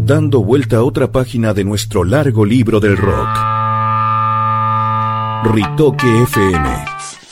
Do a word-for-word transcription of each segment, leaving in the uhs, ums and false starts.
dando vuelta a otra página de nuestro largo libro del rock. Ritoque F M.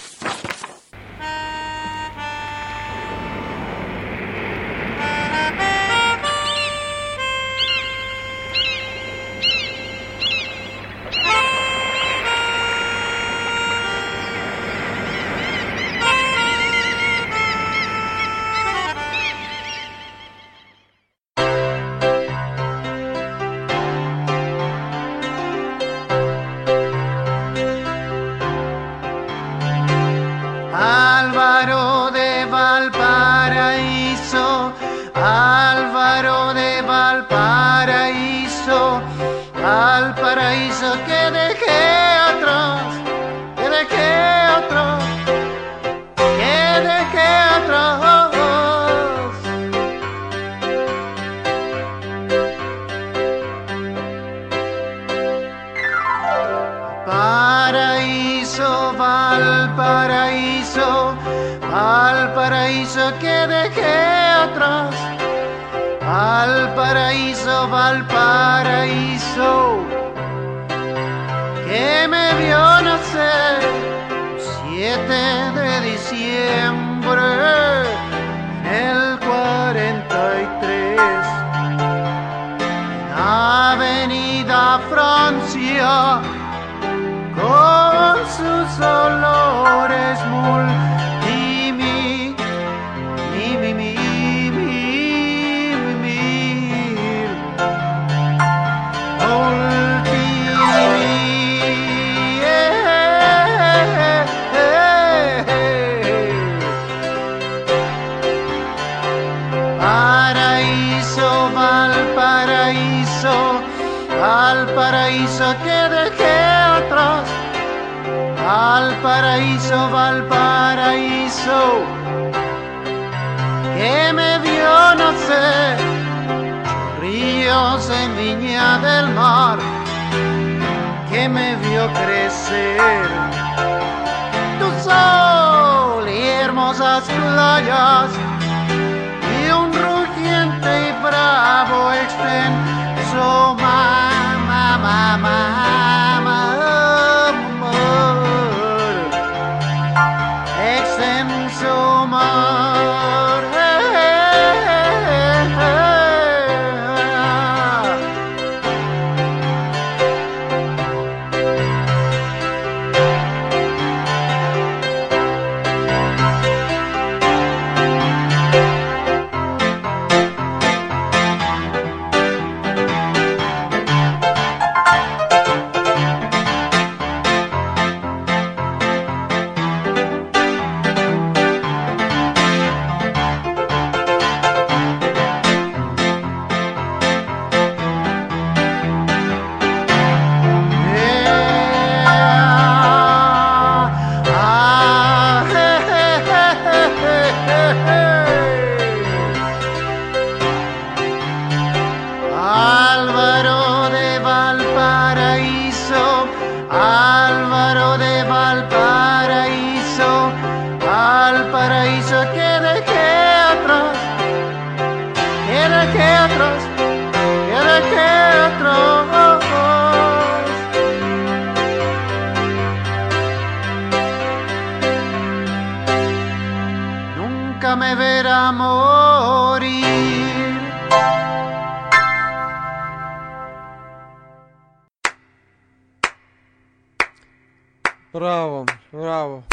Bravo, bravo.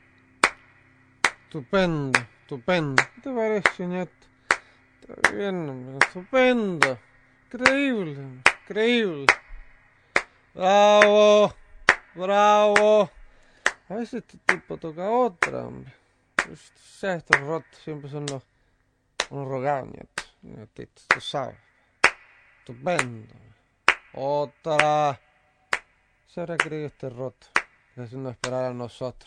Estupendo, estupendo. ¿Qué te parece, nieto? Está bien, hombre. Estupendo. Increíble, increíble. Bravo, bravo. A veces este tipo toca otra, hombre. O sea, estos rotos siempre son los, los rogados, nieto. Nietito, tú sabes. Estupendo. Otra. Se habrá creído este roto, haciendo esperar a nosotros.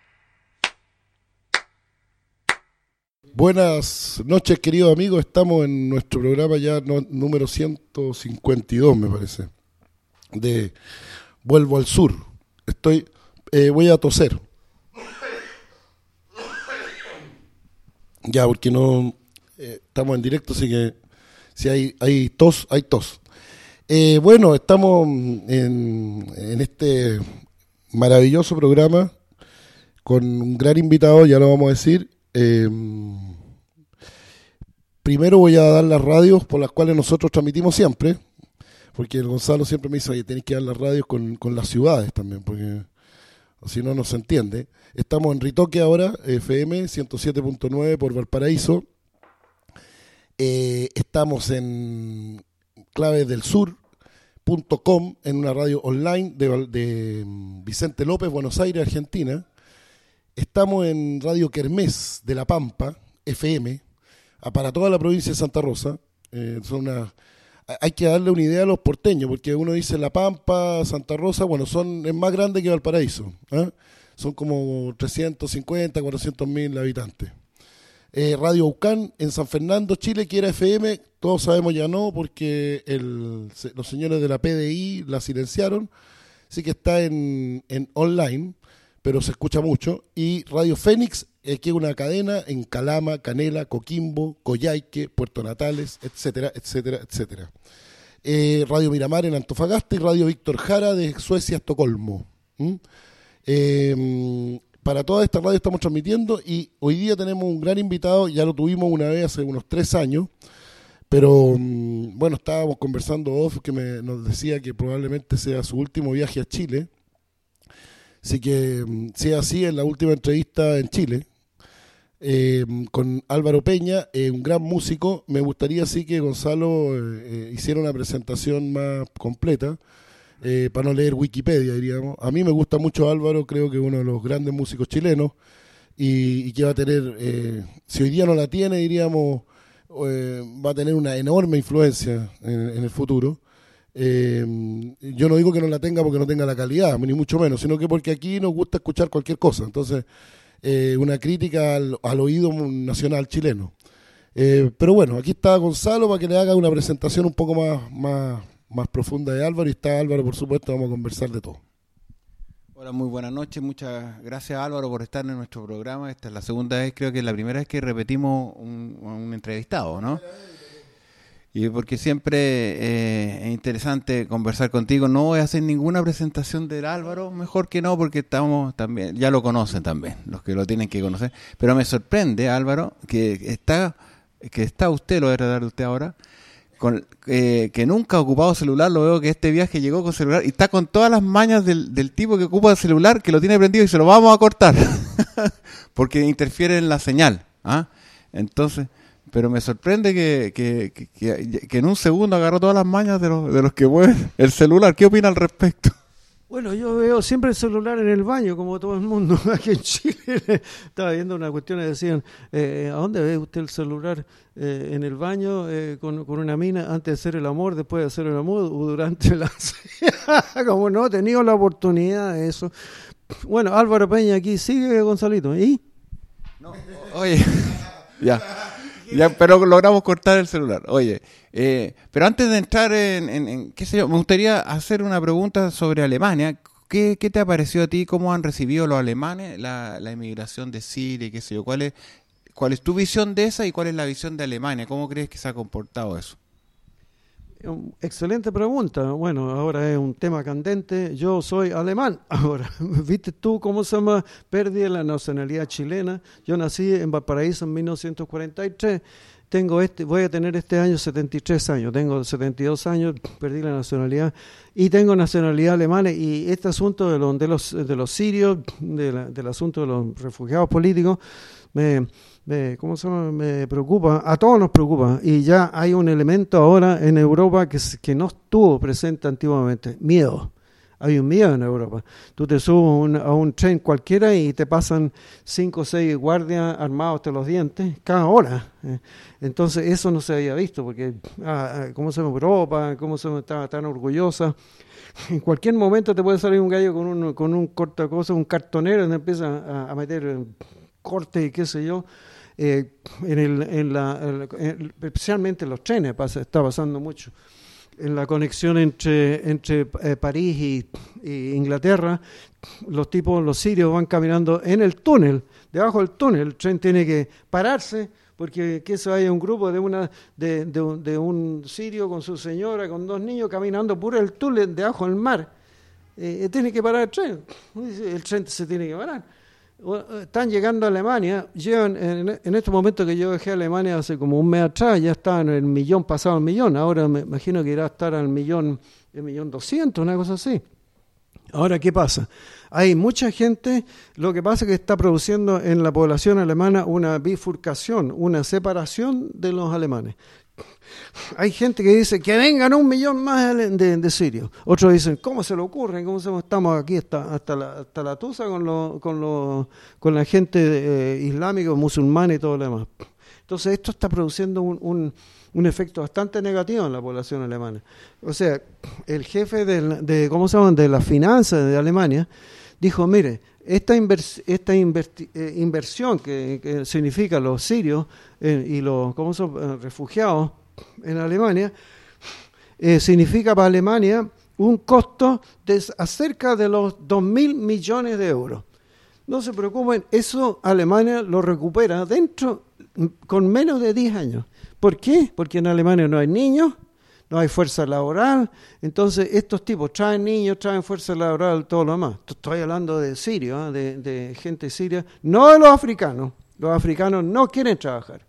Buenas noches, queridos amigos. Estamos en nuestro programa ya no, número ciento cincuenta y dos, me parece, de Vuelvo al Sur. Estoy, eh, voy a toser. Ya, porque no eh, estamos en directo, así que Si hay, hay tos, hay tos. Eh, bueno, estamos en, en este maravilloso programa con un gran invitado, ya lo vamos a decir. Eh, primero voy a dar las radios por las cuales nosotros transmitimos siempre, porque el Gonzalo siempre me dice, oye, tenés que dar las radios con, con las ciudades también, porque si no, no se entiende. Estamos en Ritoque ahora, F M ciento siete punto nueve por Valparaíso. Eh, estamos en claves del sur punto com, en una radio online de, de Vicente López, Buenos Aires, Argentina. Estamos en Radio Kermés de La Pampa, F M, para toda la provincia de Santa Rosa. Eh, son una, hay que darle una idea a los porteños, porque uno dice La Pampa, Santa Rosa, bueno, son es más grande que Valparaíso, ¿eh? Son como trescientos cincuenta, cuatrocientos mil habitantes. Eh, Radio Aucán en San Fernando, Chile, que era F M, todos sabemos ya no, porque el, los señores de la P D I la silenciaron, así que está en, en online, pero se escucha mucho. Y Radio Fénix, eh, que es una cadena en Calama, Canela, Coquimbo, Coyhaique, Puerto Natales, etcétera, etcétera, etcétera. Eh, Radio Miramar en Antofagasta y Radio Víctor Jara de Suecia, Estocolmo. ¿Mm? Eh, Para todas estas radios estamos transmitiendo y hoy día tenemos un gran invitado, ya lo tuvimos una vez hace unos tres años, pero bueno, estábamos conversando off, que me, nos decía que probablemente sea su último viaje a Chile, así que sea así, en la última entrevista en Chile, eh, con Álvaro Peña, eh, un gran músico. Me gustaría sí que Gonzalo eh, hiciera una presentación más completa, Eh, para no leer Wikipedia, diríamos. A mí me gusta mucho Álvaro, creo que es uno de los grandes músicos chilenos y, y que va a tener, eh, si hoy día no la tiene, diríamos, eh, va a tener una enorme influencia en, en el futuro. Eh, yo no digo que no la tenga porque no tenga la calidad, ni mucho menos, sino que porque aquí nos gusta escuchar cualquier cosa. Entonces, eh, una crítica al, al oído nacional chileno. Eh, pero bueno, aquí está Gonzalo para que le haga una presentación un poco más... más más profunda de Álvaro, y está Álvaro, por supuesto, vamos a conversar de todo. Hola, muy buenas noches, muchas gracias Álvaro por estar en nuestro programa. Esta es la segunda vez, creo que es la primera vez que repetimos un, un entrevistado, ¿no? Y porque siempre eh, es interesante conversar contigo. No voy a hacer ninguna presentación del Álvaro, mejor que no, porque estamos también, ya lo conocen también, los que lo tienen que conocer. Pero me sorprende, Álvaro, que está, que está usted, lo voy a tratar de usted ahora, Con, eh, que nunca ha ocupado celular. Lo veo que este viaje llegó con celular y está con todas las mañas del, del tipo que ocupa el celular, que lo tiene prendido y se lo vamos a cortar porque interfiere en la señal, ¿ah? Entonces, pero me sorprende que, que, que, que, que en un segundo agarró todas las mañas de los, de los que mueven el celular. ¿Qué opina al respecto? Bueno, yo veo siempre el celular en el baño, como todo el mundo. Aquí en Chile estaba viendo una cuestión y decían, eh, ¿a dónde ve usted el celular? Eh, en el baño, eh, con, con una mina, antes de hacer el amor, después de hacer el amor, o durante la... Como no he tenido la oportunidad de eso. Bueno, Álvaro Peña aquí, sigue Gonzalito, ¿y? No, oye, ya. Ya, pero logramos cortar el celular. Oye, eh, pero antes de entrar en, en, en, qué sé yo, me gustaría hacer una pregunta sobre Alemania. ¿Qué, qué te ha parecido a ti? ¿Cómo han recibido los alemanes la, la inmigración de Siria? ¿Qué sé yo? ¿Cuál es, cuál es tu visión de esa y cuál es la visión de Alemania? ¿Cómo crees que se ha comportado eso? Excelente pregunta. Bueno, ahora es un tema candente. Yo soy alemán. Ahora, ¿viste tú cómo se llama? Perdí la nacionalidad chilena. Yo nací en Valparaíso en mil novecientos cuarenta y tres. Tengo este, voy a tener este año setenta y tres años. Tengo setenta y dos años, perdí la nacionalidad y tengo nacionalidad alemana. Y este asunto de los de los, de los sirios, de la, del asunto de los refugiados políticos, me Me, ¿cómo se llama? Me preocupa, a todos nos preocupa, y ya hay un elemento ahora en Europa que, que no estuvo presente antiguamente, miedo. Hay un miedo en Europa. Tú te subes un, a un tren cualquiera y te pasan cinco o seis guardias armados hasta los dientes cada hora. Entonces eso no se había visto, porque ah, ¿cómo se llama Europa? ¿Cómo se llama? Estaba tan orgullosa. En cualquier momento te puede salir un gallo con un, con un cortacosa, un cartonero, y te empieza a, a meter corte y qué sé yo. Eh, en el, en la, en, especialmente en los trenes pasa, está pasando mucho. En la conexión entre, entre eh, París y, y Inglaterra, los tipos, los sirios van caminando en el túnel, debajo del túnel. El tren tiene que pararse porque que eso haya un grupo de una de, de, de un sirio con su señora, con dos niños caminando por el túnel debajo del mar, eh, tiene que parar el tren, el tren se tiene que parar. Están llegando a Alemania, llevan en, en este momento que yo dejé a Alemania hace como un mes atrás, ya estaban en el millón, pasado el millón, ahora me imagino que irá a estar al millón, el millón doscientos, una cosa así. Ahora, ¿qué pasa? Hay mucha gente, lo que pasa es que está produciendo en la población alemana una bifurcación, una separación de los alemanes. Hay gente que dice que vengan un millón más de, de sirios. Otros dicen, ¿cómo se le ocurre? ¿Cómo se, estamos aquí hasta, hasta, la, hasta la tusa con, lo, con, lo, con la gente eh, islámica, musulmana y todo lo demás? Entonces esto está produciendo un, un, un efecto bastante negativo en la población alemana. O sea, el jefe de, de ¿cómo se llama?, de las finanzas de Alemania dijo, mire, esta, invers, esta inverti, eh, inversión que, que significa los sirios eh, y los ¿cómo son? Eh, refugiados en Alemania, eh, significa para Alemania un costo de acerca de los dos mil millones de euros. No se preocupen, eso Alemania lo recupera dentro con menos de diez años. ¿Por qué? Porque en Alemania no hay niños, no hay fuerza laboral, entonces estos tipos traen niños, traen fuerza laboral, todo lo demás. Estoy hablando de sirios, ¿eh? de, de gente siria, no de los africanos. Los africanos no quieren trabajar.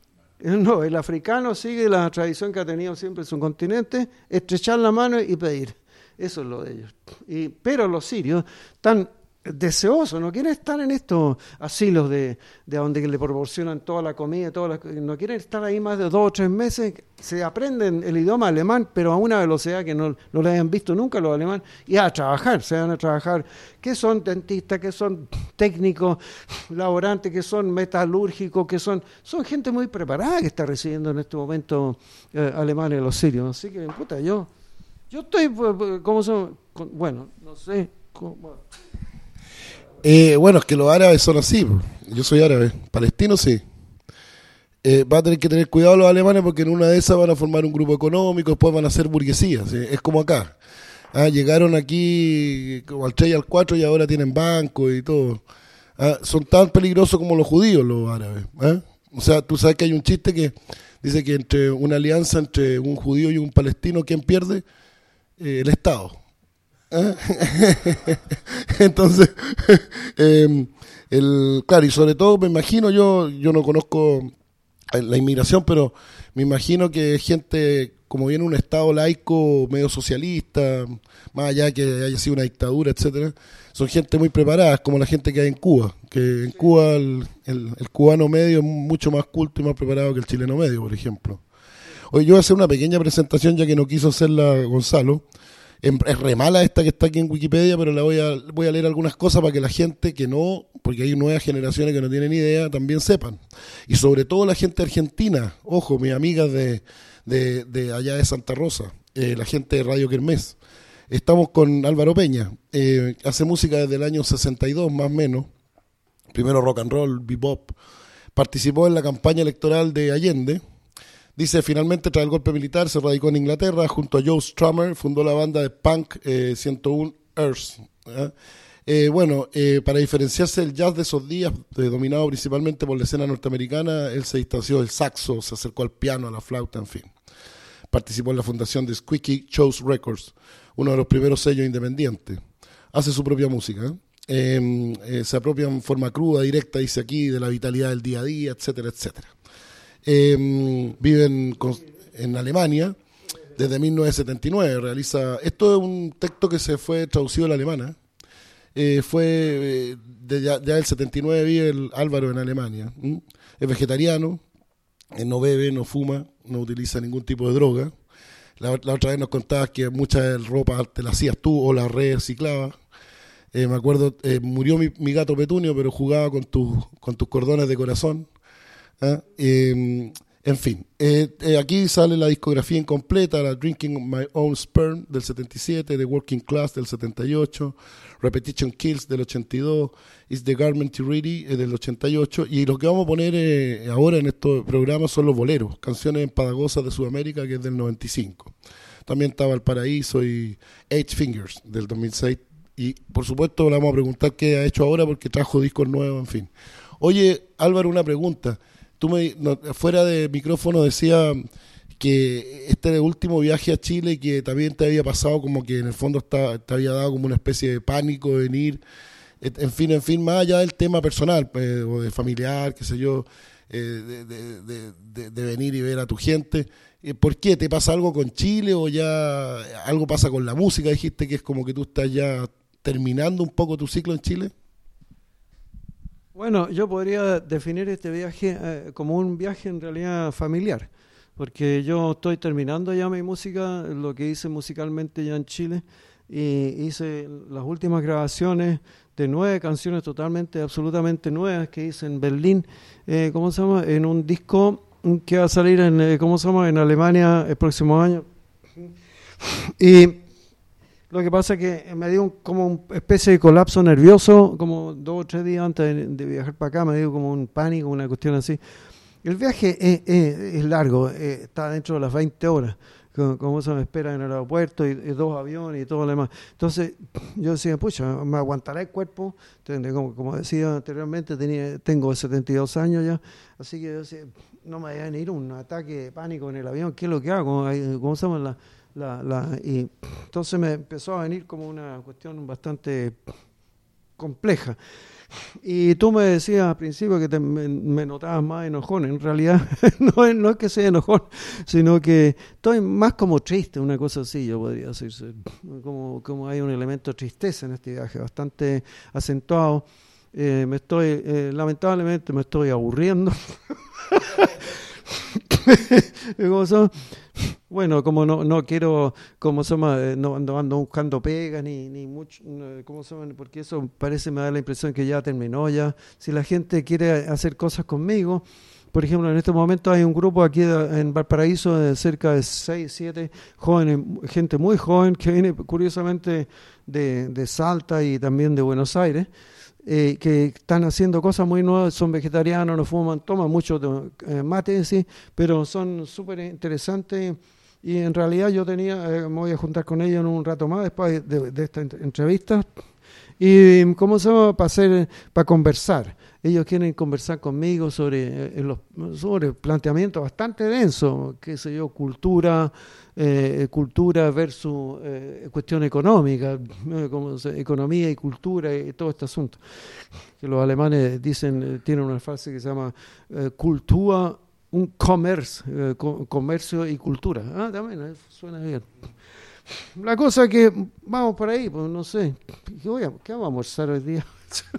No, el africano sigue la tradición que ha tenido siempre en su continente, estrechar la mano y pedir. Eso es lo de ellos. Y, pero los sirios están deseosos, no quieren estar en estos asilos de, de donde le proporcionan toda la comida, toda la, no quieren estar ahí más de dos o tres meses, se aprenden el idioma alemán, pero a una velocidad que no, no lo hayan visto nunca los alemanes, y a trabajar, se van a trabajar, que son dentistas, que son técnicos, laborantes, que son metalúrgicos, que son, son gente muy preparada que está recibiendo en este momento eh, alemanes los sirios, así que, puta, yo, yo estoy, ¿cómo son? Bueno, no sé, ¿cómo? Bueno. Eh, bueno, es que los árabes son así. Yo soy árabe, palestino sí. Eh, va a tener que tener cuidado los alemanes porque en una de esas van a formar un grupo económico, después van a ser burguesías. ¿Sí? Es como acá. Ah, llegaron aquí como al tres y al cuatro y ahora tienen banco y todo. Ah, son tan peligrosos como los judíos los árabes. ¿Ah? O sea, tú sabes que hay un chiste que dice que entre una alianza entre un judío y un palestino, ¿quién pierde? Eh, el Estado. ¿Eh? Entonces eh, el, claro, y sobre todo me imagino, yo yo no conozco la inmigración, pero me imagino que gente, como viene un estado laico medio socialista, más allá que haya sido una dictadura, etcétera, son gente muy preparada, como la gente que hay en Cuba, que en Cuba el, el, el cubano medio es mucho más culto y más preparado que el chileno medio, por ejemplo. Hoy yo voy a hacer una pequeña presentación, ya que no quiso hacerla Gonzalo. Es re mala esta que está aquí en Wikipedia, pero la voy a voy a leer algunas cosas para que la gente que no, porque hay nuevas generaciones que no tienen idea, también sepan. Y sobre todo la gente argentina, ojo, mis amigas de, de, de allá de Santa Rosa, eh, la gente de Radio Kermés. Estamos con Álvaro Peña, eh, hace música desde el año sesenta y dos más o menos, primero rock and roll, bebop, participó en la campaña electoral de Allende. Dice, finalmente tras el golpe militar se radicó en Inglaterra, junto a Joe Strummer fundó la banda de punk eh, ciento uno Earth. ¿eh? Eh, bueno, eh, para diferenciarse del jazz de esos días, eh, dominado principalmente por la escena norteamericana, él se distanció del saxo, se acercó al piano, a la flauta, en fin. Participó en la fundación de Squeaky Shows Records, uno de los primeros sellos independientes. Hace su propia música. ¿eh? Eh, eh, se apropia en forma cruda, directa, dice aquí, de la vitalidad del día a día, etcétera, etcétera. Eh, viven con, en Alemania desde mil novecientos setenta y nueve. Realiza, esto es un texto que se fue traducido al alemán. Eh, fue eh, de ya, ya el setenta y nueve vive el Álvaro en Alemania. ¿Mm? Es vegetariano, eh, no bebe, no fuma, no utiliza ningún tipo de droga. La, la otra vez nos contabas que mucha ropa te la hacías tú o la reciclabas. Eh, me acuerdo, eh, murió mi, mi gato Petunio, pero jugaba con, tu, con tus cordones de corazón. ¿Ah? Eh, en fin, eh, eh, aquí sale la discografía incompleta, la Drinking My Own Sperm del setenta y siete, The Working Class del setenta y ocho, Repetition Kills del ochenta y dos, Is the Garment Ready eh, del ochenta y ocho, y lo que vamos a poner eh, ahora en estos programas son los boleros, canciones empalagosas de Sudamérica, que es del noventa y cinco. También estaba El Paraíso y Eight Fingers del dos mil seis, y por supuesto le vamos a preguntar qué ha hecho ahora porque trajo discos nuevos, en fin. Oye, Álvaro, una pregunta. tú me, no, fuera de micrófono decía que este era el último viaje a Chile y que también te había pasado como que en el fondo está, te había dado como una especie de pánico de venir, en fin, en fin, más allá del tema personal, pues, o de familiar, qué sé yo, eh, de, de, de, de, de venir y ver a tu gente. ¿Por qué? ¿Te pasa algo con Chile o ya algo pasa con la música? Dijiste que es como que tú estás ya terminando un poco tu ciclo en Chile. Bueno, yo podría definir este viaje eh, como un viaje en realidad familiar, porque yo estoy terminando ya mi música, lo que hice musicalmente ya en Chile, y hice las últimas grabaciones de nueve canciones totalmente, absolutamente nuevas que hice en Berlín, eh, ¿cómo se llama? En un disco que va a salir en, eh, ¿cómo se llama? En Alemania el próximo año. Y lo que pasa es que me dio un, como una especie de colapso nervioso, como dos o tres días antes de, de viajar para acá, me dio como un pánico, una cuestión así. El viaje es, es, es largo, eh, está dentro de las veinte horas, como se me espera en el aeropuerto, y, y dos aviones y todo lo demás. Entonces yo decía, pucha, me aguantará el cuerpo. Entonces, como, como decía anteriormente, tenía, tengo setenta y dos años ya, así que yo decía, no me vaya a venir un ataque de pánico en el avión, ¿qué es lo que hago? ¿Cómo se llama? La, la, la, y entonces me empezó a venir como una cuestión bastante compleja. Y tú me decías al principio que te, me, me notabas más enojón. En realidad no es, no es que sea enojón, sino que estoy más como triste, una cosa así, yo podría decirse. Como, como hay un elemento de tristeza en este viaje, bastante acentuado. Eh, me estoy, eh, lamentablemente me estoy aburriendo. ¿Cómo son? Bueno, como no no quiero, como se llama, no, no ando buscando pegas ni ni mucho, no, ¿cómo se llama? Porque eso parece, me da la impresión que ya terminó ya. Si la gente quiere hacer cosas conmigo, por ejemplo, en este momento hay un grupo aquí en Valparaíso de cerca de seis, siete jóvenes, gente muy joven que viene curiosamente de, de Salta y también de Buenos Aires. Eh, que están haciendo cosas muy nuevas, son vegetarianos, no fuman, toman mucho eh, mate, sí, pero son súper interesantes y en realidad yo tenía, eh, me voy a juntar con ellos en un rato más después de, de esta entrevista y cómo se llama, para hacer, para conversar. Ellos quieren conversar conmigo sobre, eh, los, sobre planteamientos bastante densos, qué sé yo, cultura, eh, cultura versus eh, cuestión económica, eh, como se, economía y cultura y todo este asunto. Que los alemanes dicen, eh, tienen una frase que se llama eh, Kultur und Commerce, eh, co- comercio y cultura. Ah, también, eh, suena bien. La cosa es que vamos por ahí, pues no sé, ¿qué, voy a, qué vamos a almorzar hoy día?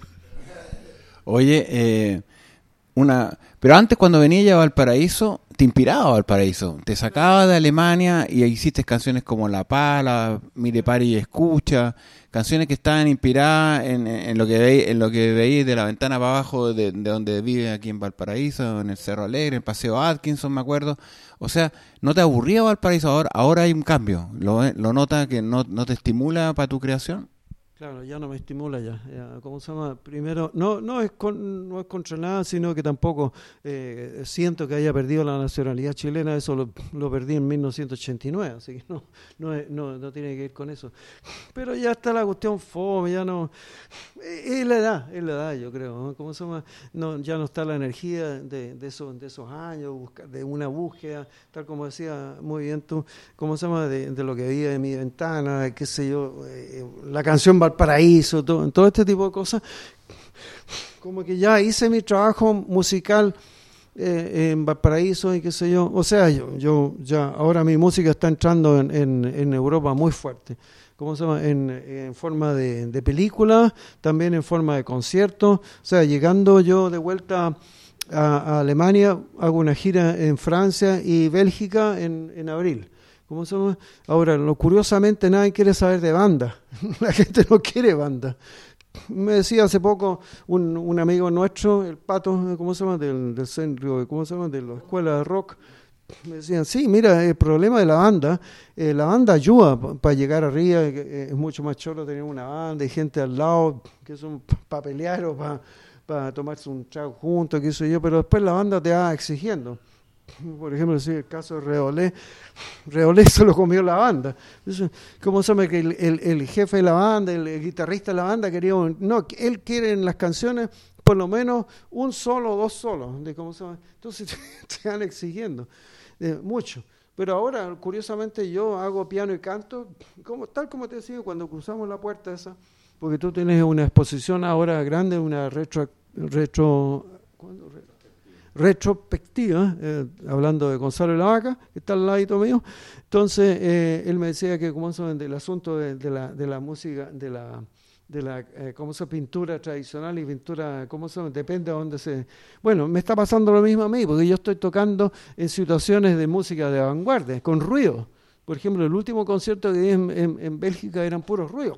Oye, eh, una, pero antes cuando venía ya a Valparaíso, te inspiraba Valparaíso, te sacaba de Alemania y hiciste canciones como La Pala, Mire, Pare y Escucha, canciones que estaban inspiradas en, en lo que veis, en lo que veis de la ventana para abajo de, de donde vive aquí en Valparaíso, en el Cerro Alegre, en el Paseo Atkinson, me acuerdo. O sea, ¿no te aburría Valparaíso? Ahora, ahora hay un cambio. ¿Lo, lo notas que no, no te estimula para tu creación? Claro, ya no me estimula ya, ya. ¿Cómo se llama? Primero, no no es con, no es contra nada, sino que tampoco eh, siento que haya perdido la nacionalidad chilena. Eso lo, lo perdí en mil novecientos ochenta y nueve, así que no, no, es, no no tiene que ir con eso. Pero ya está la cuestión fome, ya no, es la edad, es la edad, yo creo, ¿no? ¿Cómo se llama? No, ya no está la energía de, de esos de esos años, busca, de una búsqueda, tal como decía muy bien tú, ¿cómo se llama? De, de lo que veía de mi ventana, qué sé yo, eh, la canción Valparaíso, todo, todo este tipo de cosas. Como que ya hice mi trabajo musical eh, en Valparaíso y qué sé yo. O sea, yo, yo ya ahora mi música está entrando en, en, en Europa muy fuerte. ¿Cómo se llama? En, en forma de, de película, también en forma de concierto. O sea, llegando yo de vuelta a, a Alemania, hago una gira en Francia y Bélgica en, en abril. ¿Cómo se llama? Ahora, lo, curiosamente nadie quiere saber de banda. La gente no quiere banda. Me decía hace poco un, un amigo nuestro, el Pato, ¿cómo se llama? Del, del centro, ¿cómo se llama? De la escuela de rock. Me decían, sí, mira, el problema de la banda, eh, la banda ayuda para pa llegar arriba, eh, es mucho más choro tener una banda y gente al lado que son para pelear o para pa tomarse un trago juntos, qué sé yo, pero después la banda te va exigiendo. por ejemplo, si el caso de Reolé, Reolé se lo comió la banda. Entonces, ¿cómo se llama? Que el, el, el jefe de la banda, el, el guitarrista de la banda quería, un, no, él quiere en las canciones por lo menos un solo o dos solos, de cómo se llama. Entonces te van exigiendo eh, mucho. Pero ahora, curiosamente, yo hago piano y canto, como, tal como te decía, cuando cruzamos la puerta esa, porque tú tienes una exposición ahora grande, una retro, retro, ¿cuándo? retrospectiva, eh, hablando de Gonzalo de la Vaca, que está al ladito mío. Entonces, eh, él me decía que como son del asunto de, de, la, de la música, de la, de la eh, ¿cómo se pintura tradicional y pintura, ¿cómo se depende de dónde se... Bueno, me está pasando lo mismo a mí, porque yo estoy tocando en situaciones de música de vanguardia, con ruido. Por ejemplo, el último concierto que di en, en, en Bélgica eran puros ruidos.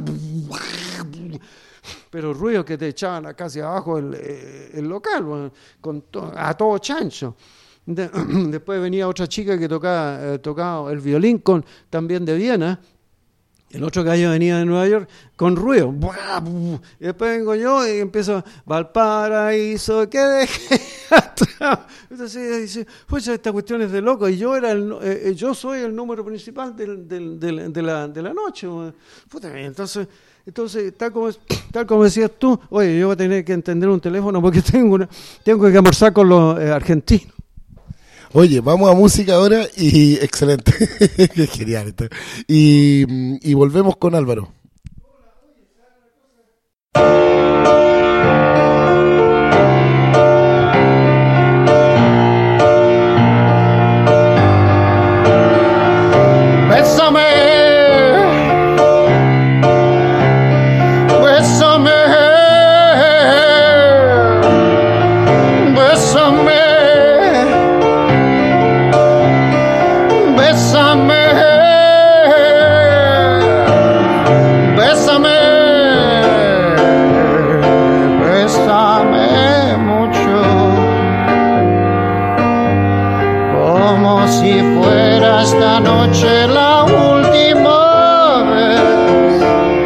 Pero ruidos que te echaban a casi abajo el, el local, con to, a todo chancho. De, después venía otra chica que tocaba, eh, tocaba el violín con, también de Viena. El otro gallo venía de Nueva York con ruido. Y después vengo yo y empiezo, Valparaíso, que dejé atrás. Entonces dice, pues esta cuestión es de loco. Y yo era el, eh, yo soy el número principal del, del, del, de, la, de la noche. Puta, entonces, entonces tal, como, tal como decías tú, oye, yo voy a tener que entender un teléfono porque tengo, una, tengo que almorzar con los eh, argentinos. Oye, vamos a música ahora y excelente, qué genial esto. Y, y volvemos con Álvaro. Bésame, bésame, bésame. Bésame, bésame, bésame mucho, como si fuera esta noche la última vez.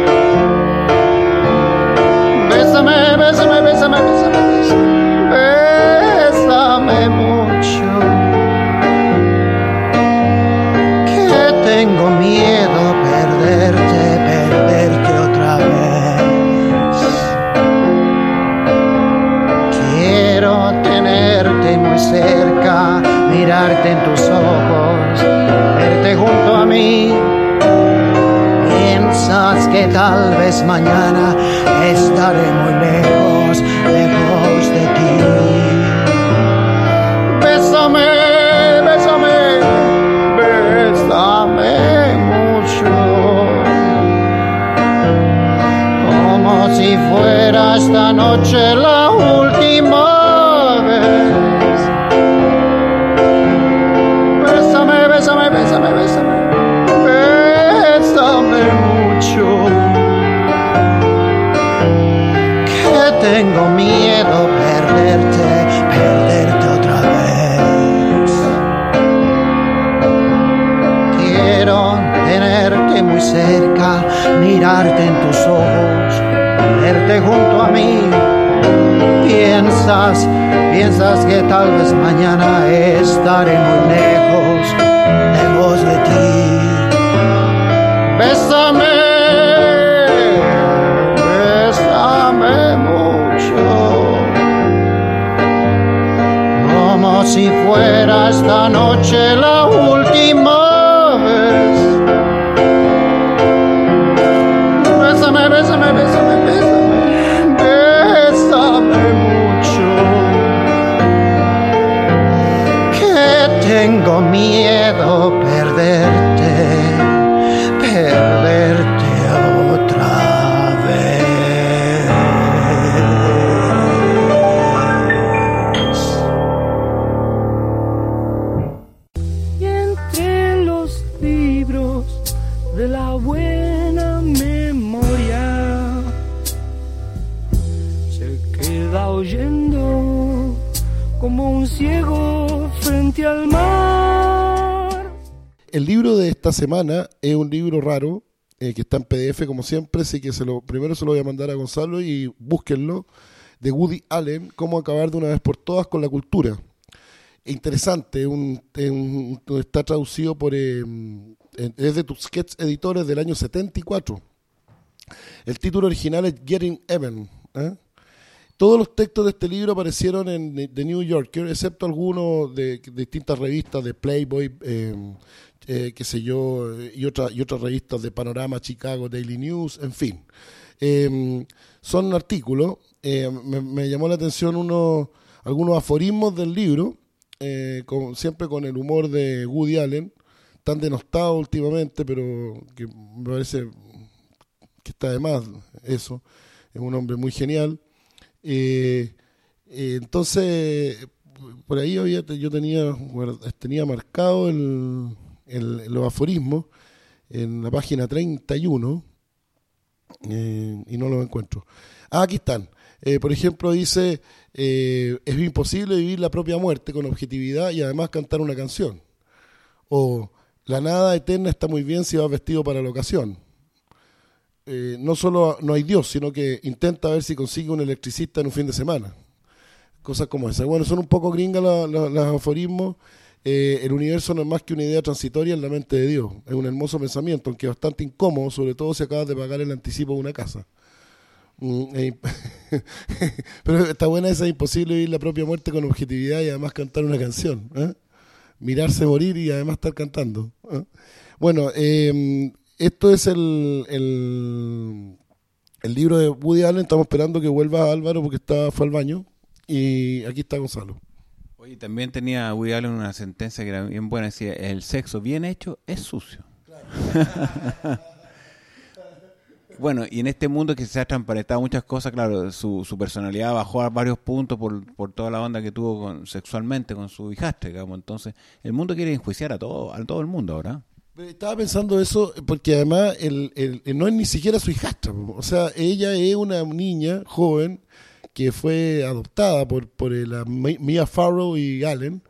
Bésame, bésame, bésame, bésame, bésame, bésame mucho. Tengo miedo perderte, perderte otra vez. Quiero tenerte muy cerca, mirarte en tus ojos, verte junto a mí. Piensas que tal vez mañana estaré muy lejos, lejos de ti. Bésame, bésame. Bésame mucho, como si fuera esta noche la última vez. Bésame, bésame, bésame, bésame, bésame mucho, que tengo miedo perderte, perderte otra vez. Quiero tenerte muy cerca, mirarte en tus ojos, verte junto a mí. Piensas, piensas que tal vez mañana estaré muy lejos, lejos de ti. Bésame, bésame mucho, como si fuera esta noche la última vez. Bésame, bésame, bésame, bésame, bésame mucho, que tengo miedo perderte, perderte otra vez. Y entre los libros de la buena memoria se queda oyendo como un ciego frente al mar. El libro de esta semana es un libro raro, eh, que está en P D F como siempre, así que se lo, primero se lo voy a mandar a Gonzalo y búsquenlo, de Woody Allen, Cómo acabar de una vez por todas con la cultura. interesante, un, un, está traducido por, eh, es de Tusquets Editores del año setenta y cuatro. El título original es Getting Even. ¿eh? Todos los textos de este libro aparecieron en The New Yorker, excepto algunos de, de distintas revistas de Playboy, eh, eh, qué sé yo, y, otra, y otras revistas de Panorama, Chicago, Daily News, en fin. Eh, son artículos. Eh, me, me llamó la atención uno, algunos aforismos del libro, eh, con, siempre con el humor de Woody Allen, tan denostado últimamente, pero que me parece que está de más eso. Es un hombre muy genial. Eh, eh, entonces, por ahí había, yo tenía, bueno, tenía marcado el, el, los aforismos en la página treinta y uno eh, y no los encuentro. Ah, aquí están. Eh, por ejemplo, dice, eh, es imposible vivir la propia muerte con objetividad y además cantar una canción. O, la nada eterna está muy bien si vas vestido para la ocasión. Eh, no solo no hay Dios, sino que intenta ver si consigue un electricista en un fin de semana. Cosas como esas. Bueno, son un poco gringas los, los, los aforismos. Eh, el universo no es más que una idea transitoria en la mente de Dios. Es un hermoso pensamiento, aunque bastante incómodo, sobre todo si acabas de pagar el anticipo de una casa. Mm, eh, pero está buena esa, imposible vivir la propia muerte con objetividad y además cantar una canción. ¿eh? Mirarse morir y además estar cantando. ¿eh? Bueno, eh, esto es el, el, el libro de Woody Allen. Estamos esperando que vuelva Álvaro porque está, fue al baño. Y aquí está Gonzalo. Oye, también tenía Woody Allen una sentencia que era bien buena. Decía, el sexo bien hecho es sucio. Claro. Bueno, y en este mundo que se ha transparentado muchas cosas, claro, su, su personalidad bajó a varios puntos por, por toda la onda que tuvo con, sexualmente con su hijastra, digamos. Entonces, el mundo quiere enjuiciar a todo, a todo el mundo ahora. Estaba pensando eso porque además el, el, el, no es ni siquiera su hijastra. O sea, ella es una niña joven que fue adoptada por, por la Mia Farrow y Allen.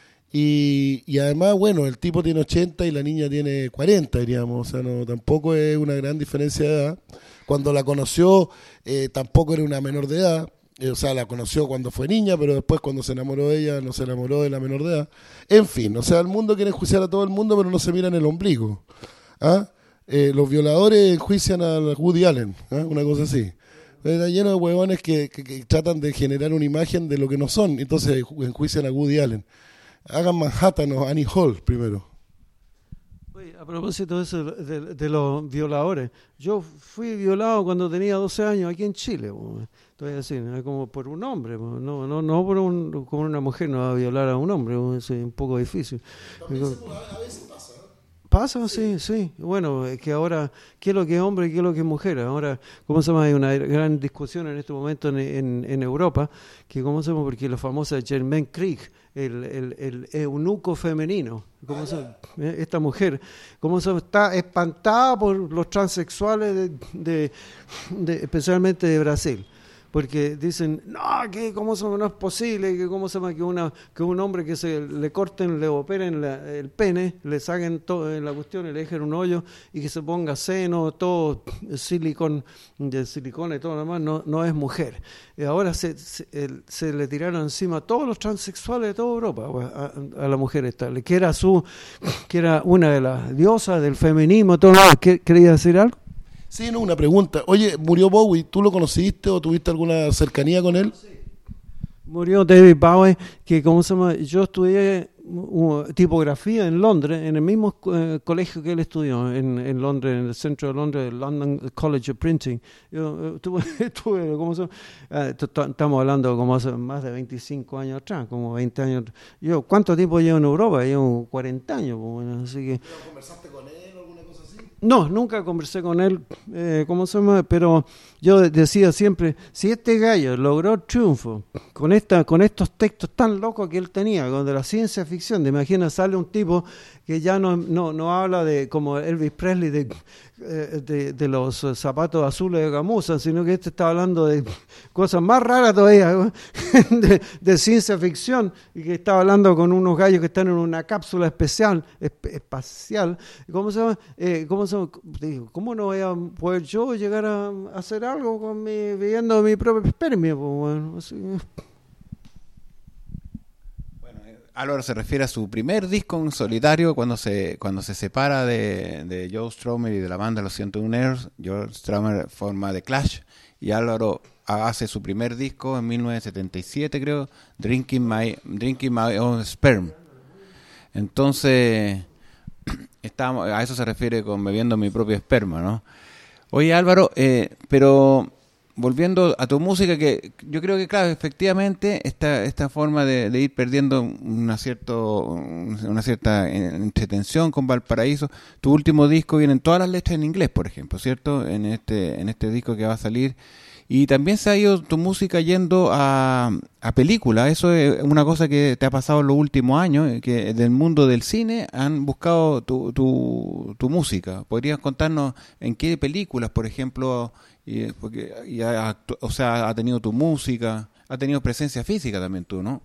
Y, y además, bueno, el tipo tiene ochenta y la niña tiene cuarenta, diríamos. O sea, no tampoco es una gran diferencia de edad. Cuando la conoció, eh, tampoco era una menor de edad. Eh, o sea, la conoció cuando fue niña, pero después cuando se enamoró de ella, no se enamoró de la menor de edad. En fin, o sea, el mundo quiere enjuiciar a todo el mundo, pero no se mira en el ombligo. ¿Ah? Eh, los violadores enjuician a Woody Allen, ¿ah? Una cosa así. Está lleno de huevones que, que, que tratan de generar una imagen de lo que no son, entonces enjuician a Woody Allen. Hagan Manhattan o Annie Hall primero. Oye, a propósito de eso, de, de los violadores, yo fui violado cuando tenía doce años aquí en Chile. Te voy a decir, como por un hombre, no, no, no por un, como una mujer no va a violar a un hombre, es un poco difícil. También se, a veces pasa. Pasa, sí, sí. Bueno, es que ahora, ¿qué es lo que es hombre y qué es lo que es mujer? Ahora, ¿cómo se llama? Hay una gran discusión en este momento en, en, en Europa, que ¿cómo se llama? Porque la famosa Germaine Krieg, el, el, el eunuco femenino, ¿cómo se llama? Esta mujer, ¿cómo se llama? Está espantada por los transexuales, de, de, de, especialmente de Brasil. Porque dicen, no, que cómo se llama, no es posible, que cómo se llama, que una que un hombre que se le corten, le operen la, el pene, le saquen todo en la cuestión y le dejen un hoyo y que se ponga seno, todo silicón, de silicona y todo lo demás, no, no es mujer. Y ahora se, se, el, se le tiraron encima a todos los transexuales de toda Europa, a, a la mujer esta, que era su, que era una de las diosas del feminismo, todo lo demás. ¿Quería decir algo? Sí, no, una pregunta. Oye, murió Bowie, ¿tú lo conociste o tuviste alguna cercanía con él? Sí. Murió David Bowie, que como se llama, yo estudié uh, tipografía en Londres, en el mismo uh, colegio que él estudió, en, en Londres, en el centro de Londres, el London College of Printing. Yo uh, tuve, tuve, ¿cómo se llama? Uh, estamos hablando como hace más de veinticinco años atrás, como veinte años. Yo, ¿cuánto tiempo llevo en Europa? Llevo cuarenta años, bueno, así que... ¿Conversaste con él? No, nunca conversé con él, eh, ¿cómo se llama? Pero yo decía siempre, si este gallo logró triunfo con esta, con estos textos tan locos que él tenía, con de la ciencia ficción, te imaginas, sale un tipo que ya no, no, no habla de como Elvis Presley de, de, de los zapatos azules de gamuza, sino que este está hablando de cosas más raras todavía, de, de ciencia ficción, y que está hablando con unos gallos que están en una cápsula especial, esp- espacial. ¿Cómo se llama? Eh, ¿cómo se llama? Digo, ¿cómo no voy a poder yo llegar a, a hacer algo con mi, viviendo mi propio espermio? Pues bueno, así. Bueno, Álvaro se refiere a su primer disco en solitario cuando se cuando se separa de, de Joe Strummer y de la banda Los ciento uno Ers. Joe Strummer forma The Clash y Álvaro hace su primer disco en mil novecientos setenta y siete, creo, Drinking My Drinking My Own Sperm. Entonces, estamos, a eso se refiere con bebiendo mi propio esperma, ¿no? Oye, Álvaro, eh, pero volviendo a tu música, que yo creo que, claro, efectivamente, esta esta forma de, de ir perdiendo una, cierto, una cierta entretención con Valparaíso. Tu último disco vienen todas las letras en inglés, por ejemplo, ¿cierto? En este en este disco que va a salir. Y también se ha ido tu música yendo a, a películas. Eso es una cosa que te ha pasado en los últimos años, que del mundo del cine han buscado tu, tu, tu música. ¿Podrías contarnos en qué películas, por ejemplo, y, porque, y ha, o sea, ha tenido tu música, ha tenido presencia física también tú, ¿no?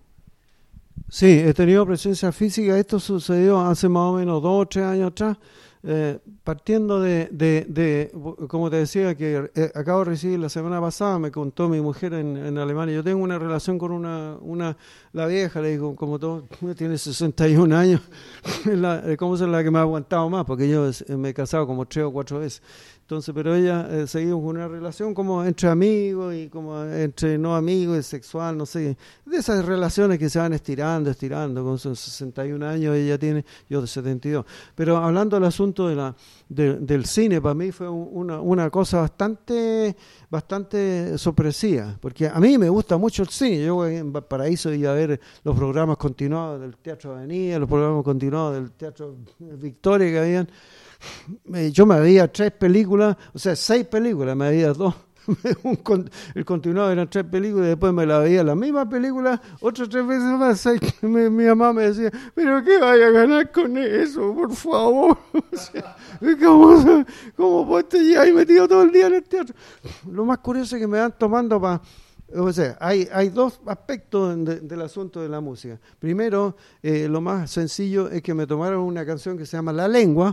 Sí, he tenido presencia física. Esto sucedió hace más o menos dos o tres años atrás. Eh, partiendo de, de, de, como te decía, que eh, acabo de recibir la semana pasada, me contó mi mujer en, en Alemania. Yo tengo una relación con una, una la vieja, le digo, como todo, tiene sesenta y un años, la, ¿cómo es la que me ha aguantado más? Porque yo me he casado como tres o cuatro veces. Entonces, pero ella eh, seguimos con una relación como entre amigos y como entre no amigos, sexual, no sé, de esas relaciones que se van estirando, estirando, con sus sesenta y un años ella tiene, yo de setenta y dos. Pero hablando del asunto de la, de, del cine, para mí fue una, una cosa bastante, bastante sorpresiva, porque a mí me gusta mucho el cine. Yo en Valparaíso iba a ver los programas continuados del Teatro Avenida, los programas continuados del Teatro Victoria que habían. Yo me veía tres películas, o sea, seis películas, me veía dos. Un, el continuado eran tres películas y después me la veía la misma película otras tres veces más. Seis. Mi, mi mamá me decía, pero ¿qué vaya a ganar con eso? Por favor. O sea, ¿cómo, cómo puedes estar ahí metido todo el día en el teatro? Lo más curioso es que me van tomando para... O sea, hay, hay dos aspectos de, del asunto de la música. Primero, eh, lo más sencillo es que me tomaron una canción que se llama La Lengua,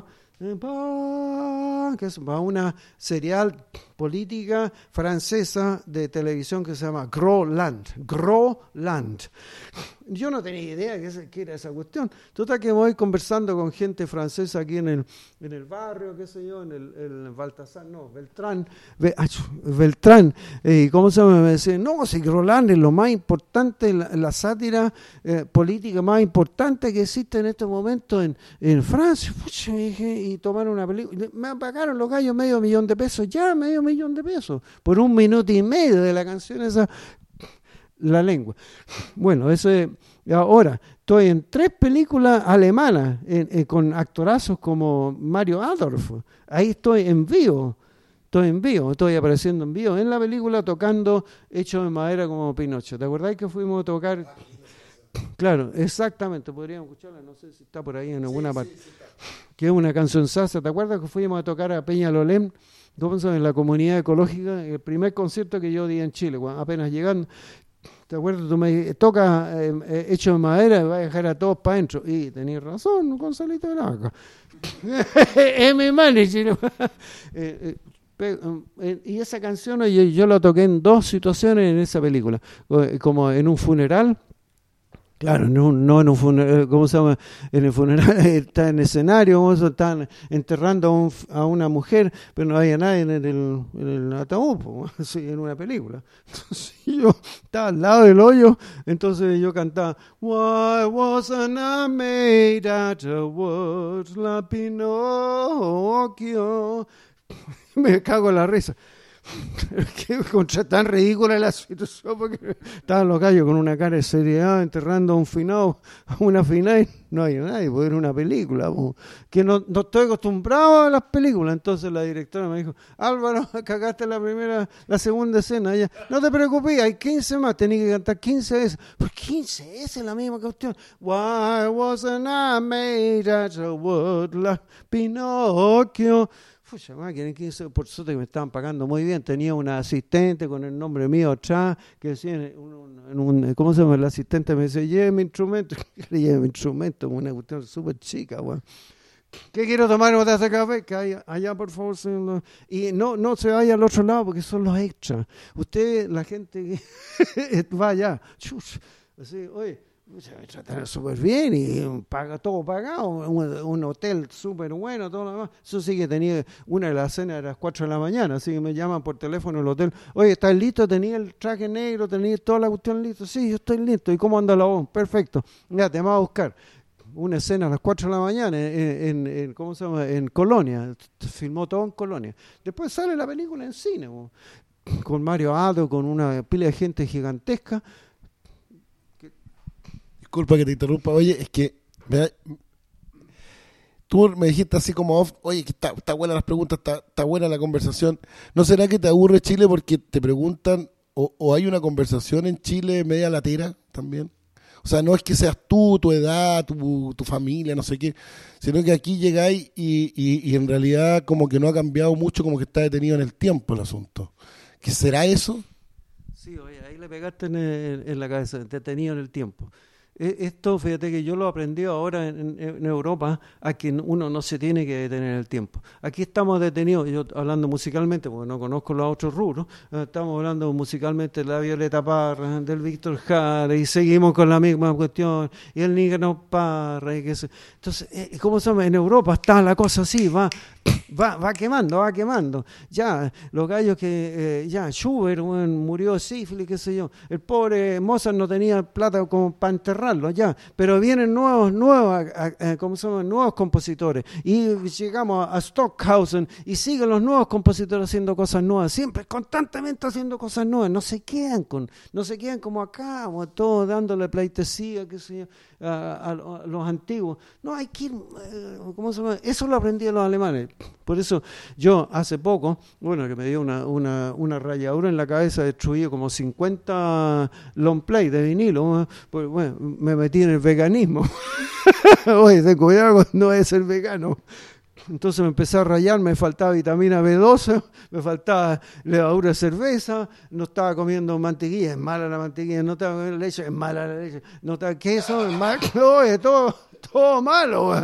que es una serial política francesa de televisión que se llama Groland. Groland. Yo no tenía idea de qué era esa cuestión. Total que voy conversando con gente francesa aquí en el, en el barrio, qué sé yo, en el, el Baltasar, no, Beltrán, Beltrán, y eh, ¿cómo se llama? Me decían, no, si Groland es lo más importante, la, la sátira eh, política más importante que existe en este momento en, en Francia. Pucha, dije, y tomaron una película, me pagaron los gallos medio millón de pesos, ya medio millón de pesos, por un minuto y medio de la canción esa, La Lengua. Bueno, eso es, ahora estoy en tres películas alemanas en, en, con actorazos como Mario Adorf. Ahí estoy en vivo, estoy en vivo, estoy apareciendo en vivo en la película tocando Hecho de Madera como Pinocho. ¿Te acordás que fuimos a tocar? Claro, exactamente, podríamos escucharla, no sé si está por ahí en alguna sí, parte. Sí, sí, que es una canción salsa. ¿Te acuerdas que fuimos a tocar a Peñalolén? En la comunidad ecológica, el primer concierto que yo di en Chile, apenas llegando. ¿Te acuerdas? Tú me tocas eh, Hecho de Madera y vas a dejar a todos para adentro. Y tenías razón, Gonzalito de la Vaca. Es mi manager. eh, eh, y esa canción yo, yo la toqué en dos situaciones en esa película. Como en un funeral. Claro, no, no en un funeral, ¿cómo se llama? En el funeral está en escenario, ¿cómo se están enterrando a, un, a una mujer, pero no había nadie en el, en el ataúd, así, en una película. Entonces yo estaba al lado del hoyo, entonces yo cantaba, Why wasn't I made out of wood, la Pinocchio? Me cago en la risa. Que contra tan ridícula la situación, porque estaban los gallos con una cara de seriedad enterrando a un finado, a una final, no hay nadie, porque era una película, que no, no estoy acostumbrado a las películas. Entonces la directora me dijo, Álvaro, cagaste la primera, la segunda escena, ya, no te preocupes, hay quince más, tenés que cantar quince veces. Pues quince veces es la misma cuestión. Why wasn't I made out of wood, la Pinocchio? Pucha, máquina, por suerte que me estaban pagando muy bien. Tenía una asistente con el nombre mío atrás, que decía, un, un, un, ¿cómo se llama? El asistente me dice, lleve mi instrumento. Le lleve mi instrumento, una cuestión súper chica, güey. ¿Qué quiero tomar una taza de café? Que haya, allá, por favor. Señor. Y no, no se vaya al otro lado porque son los extras. Usted, la gente que va allá, chus, así, oye, me trataron súper bien y paga todo pagado, un, un hotel súper bueno, todo lo demás. Eso sí que tenía una de las cenas a las cuatro de la mañana, así que me llaman por teléfono el hotel. Oye, ¿estás listo? ¿Tenía el traje negro? ¿Tenía toda la cuestión listo? Sí, yo estoy listo. ¿Y cómo anda la voz? Perfecto. Ya, te vamos a buscar. Una escena a las cuatro de la mañana en, en, en, ¿cómo se llama? En Colonia. Se filmó todo en Colonia. Después sale la película en cine, bo, con Mario Aldo, con una pila de gente gigantesca. Disculpa que te interrumpa, oye, es que me, tú me dijiste así como off, oye, que está, está buena las preguntas, está, está buena la conversación. ¿No será que te aburre Chile porque te preguntan, o, o hay una conversación en Chile media latera también? O sea, no es que seas tú, tu edad, tu, tu familia, no sé qué, sino que aquí llegáis y, y, y en realidad como que no ha cambiado mucho, como que está detenido en el tiempo el asunto. ¿Qué será eso? Sí, oye, ahí le pegaste en, el, en la cabeza, detenido en el tiempo. Esto, fíjate que yo lo aprendí ahora en, en Europa, a que uno no se tiene que detener el tiempo. Aquí estamos detenidos, yo hablando musicalmente, porque no conozco los otros rubros, estamos hablando musicalmente de la Violeta Parra, del Víctor Jara, y seguimos con la misma cuestión, y el Nígano Parra, y qué sé. Entonces, ¿cómo se llama? En Europa está la cosa así, va... Va, va quemando, va quemando. Ya, los gallos que, eh, ya, Schubert, bueno, murió de sífilis, qué sé yo. El pobre Mozart no tenía plata como para enterrarlo, ya. Pero vienen nuevos, nuevos, eh, ¿cómo se llama? Nuevos compositores. Y llegamos a, a Stockhausen y siguen los nuevos compositores haciendo cosas nuevas. Siempre, constantemente haciendo cosas nuevas. No se quedan con, no se quedan como acá, o todos dándole pleitesía, qué sé yo, a, a, a los antiguos. No, hay que ir, eh, ¿cómo se llama? Eso lo aprendí de los alemanes. Por eso yo hace poco, bueno, que me dio una, una, una rayadura en la cabeza, destruí como cincuenta long play de vinilo, pues bueno, me metí en el veganismo. Oye, ten cuidado con no es ser vegano. Entonces me empecé a rayar, me faltaba vitamina B doce, me faltaba levadura de cerveza, no estaba comiendo mantequilla, es mala la mantequilla, no estaba comiendo leche, es mala la leche, no estaba queso, es malo, oye, todo, todo malo.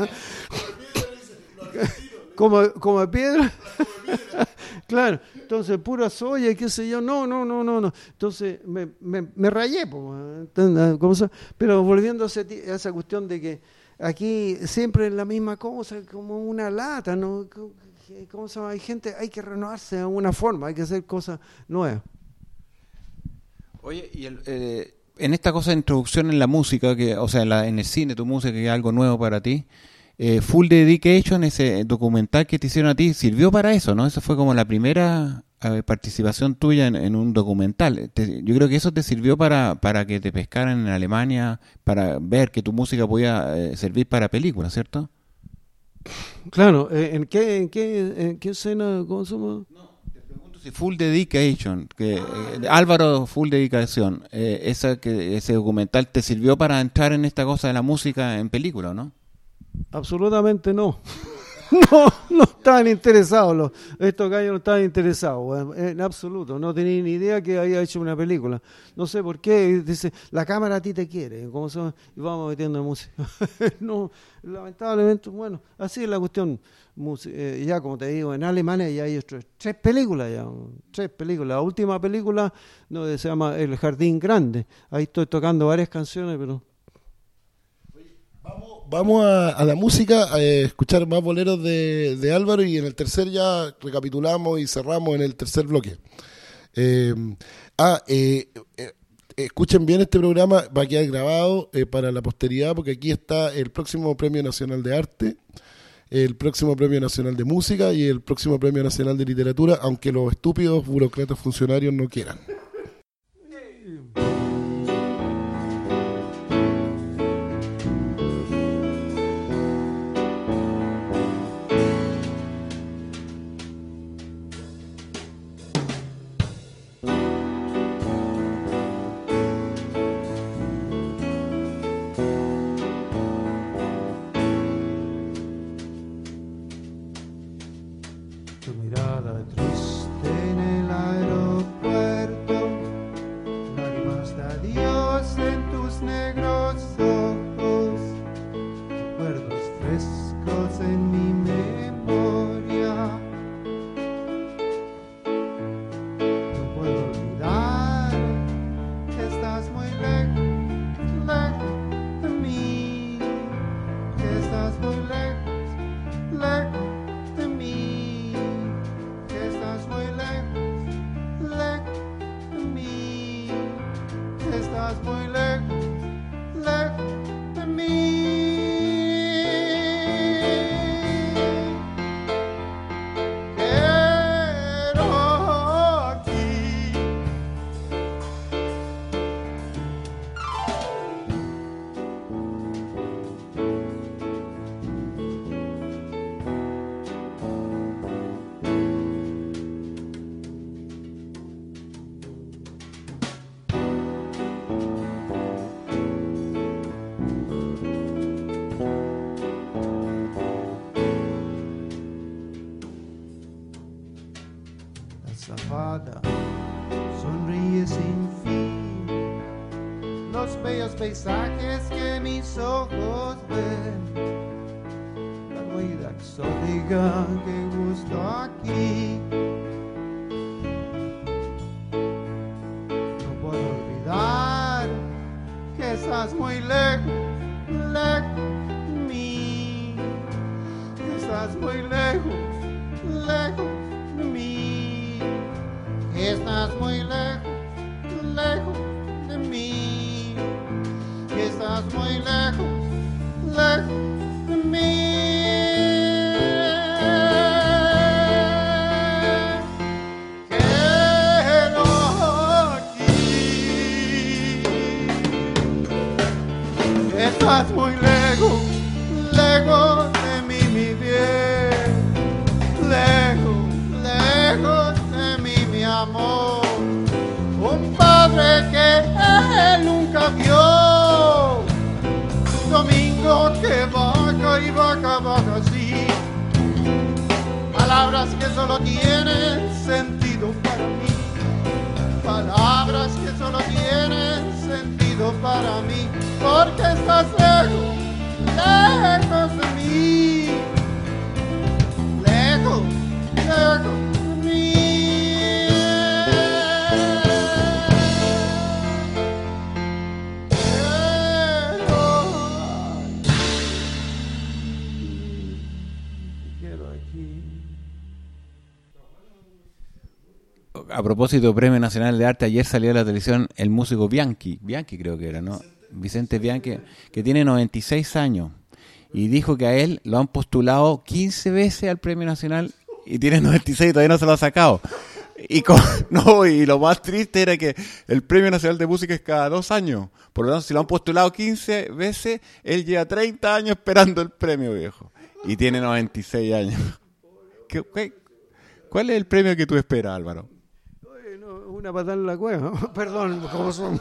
Como, como de piedra. Claro, entonces pura soya y qué sé yo, no, no, no, no, no. Entonces me, me, me rayé, ¿cómo se? Pero volviendo a, ese, a esa cuestión de que aquí siempre es la misma cosa, como una lata, ¿no? ¿Cómo se llama? Hay gente, hay que renovarse de alguna forma, hay que hacer cosas nuevas. Oye, y el, eh, en esta cosa de introducción en la música, que, o sea, en, la, en el cine, tu música, que es algo nuevo para ti, Eh, Full Dedication, ese documental que te hicieron a ti, sirvió para eso, ¿no? Esa fue como la primera eh, participación tuya en, en un documental. Te, yo creo que eso te sirvió para, para que te pescaran en Alemania, para ver que tu música podía eh, servir para películas, ¿cierto? Claro, eh, ¿en qué, en qué, en qué escena, cómo se llama? No, te pregunto si Full Dedication, que eh, Álvaro Full Dedication, eh, esa, que, ese documental te sirvió para entrar en esta cosa de la música en película, ¿no? Absolutamente no. No, no estaban interesados los, estos gallos no estaban interesados en absoluto, no tenían ni idea que había hecho una película, no sé por qué. Dice, la cámara a ti te quiere, ¿cómo se llama? Y vamos metiendo música. No, lamentablemente, bueno, así es la cuestión. Eh, ya como te digo, en Alemania ya hay tres, tres películas ya, tres películas. La última película no, se llama El Jardín Grande, ahí estoy tocando varias canciones, pero Vamos a, a la música, a escuchar más boleros de, de Álvaro, y en el tercer ya recapitulamos y cerramos en el tercer bloque. Eh, ah, eh, eh, escuchen bien este programa, va a quedar grabado eh, para la posteridad, porque aquí está el próximo Premio Nacional de Arte, el próximo Premio Nacional de Música y el próximo Premio Nacional de Literatura, aunque los estúpidos burócratas funcionarios no quieran. Puedo olvidar que estás muy lejos, lejos. azafata sonríe sin fin. Los bellos paisajes que mis ojos ven, la vida exótica que gusto aquí. No puedo olvidar que estás muy lejos, lejos de mí. Que estás muy lejos, lejos de mí. Que estás muy lejos, lejos de mí. Que estás muy lejos, lejos de mí. Quiero aquí. Estás muy lejos, lejos de mí, mi bien. Lejos, lejos de mí, mi amor. Un padre que él nunca vio. Un domingo que baja y baja, baja así. Palabras que solo tienen sentido para mí. Palabras que solo tienen sentido para mí. Porque estás lejos, lejos de mí. Lejos, lejos de mí. Quiero aquí. A propósito, Premio Nacional de Arte, ayer salió a la televisión el músico Bianchi, Bianchi creo que era, ¿no? Vicente Bianchi, que tiene noventa y seis años, y dijo que a él lo han postulado quince veces al Premio Nacional y tiene noventa y seis y todavía no se lo ha sacado. Y, con, no, y lo más triste era que el Premio Nacional de Música es cada dos años. Por lo tanto, si lo han postulado quince veces, él lleva treinta años esperando el premio, viejo. Y tiene noventa y seis años. ¿Qué, qué, ¿Cuál es el premio que tú esperas, Álvaro? Una patada en la cueva. Perdón, ¿cómo son?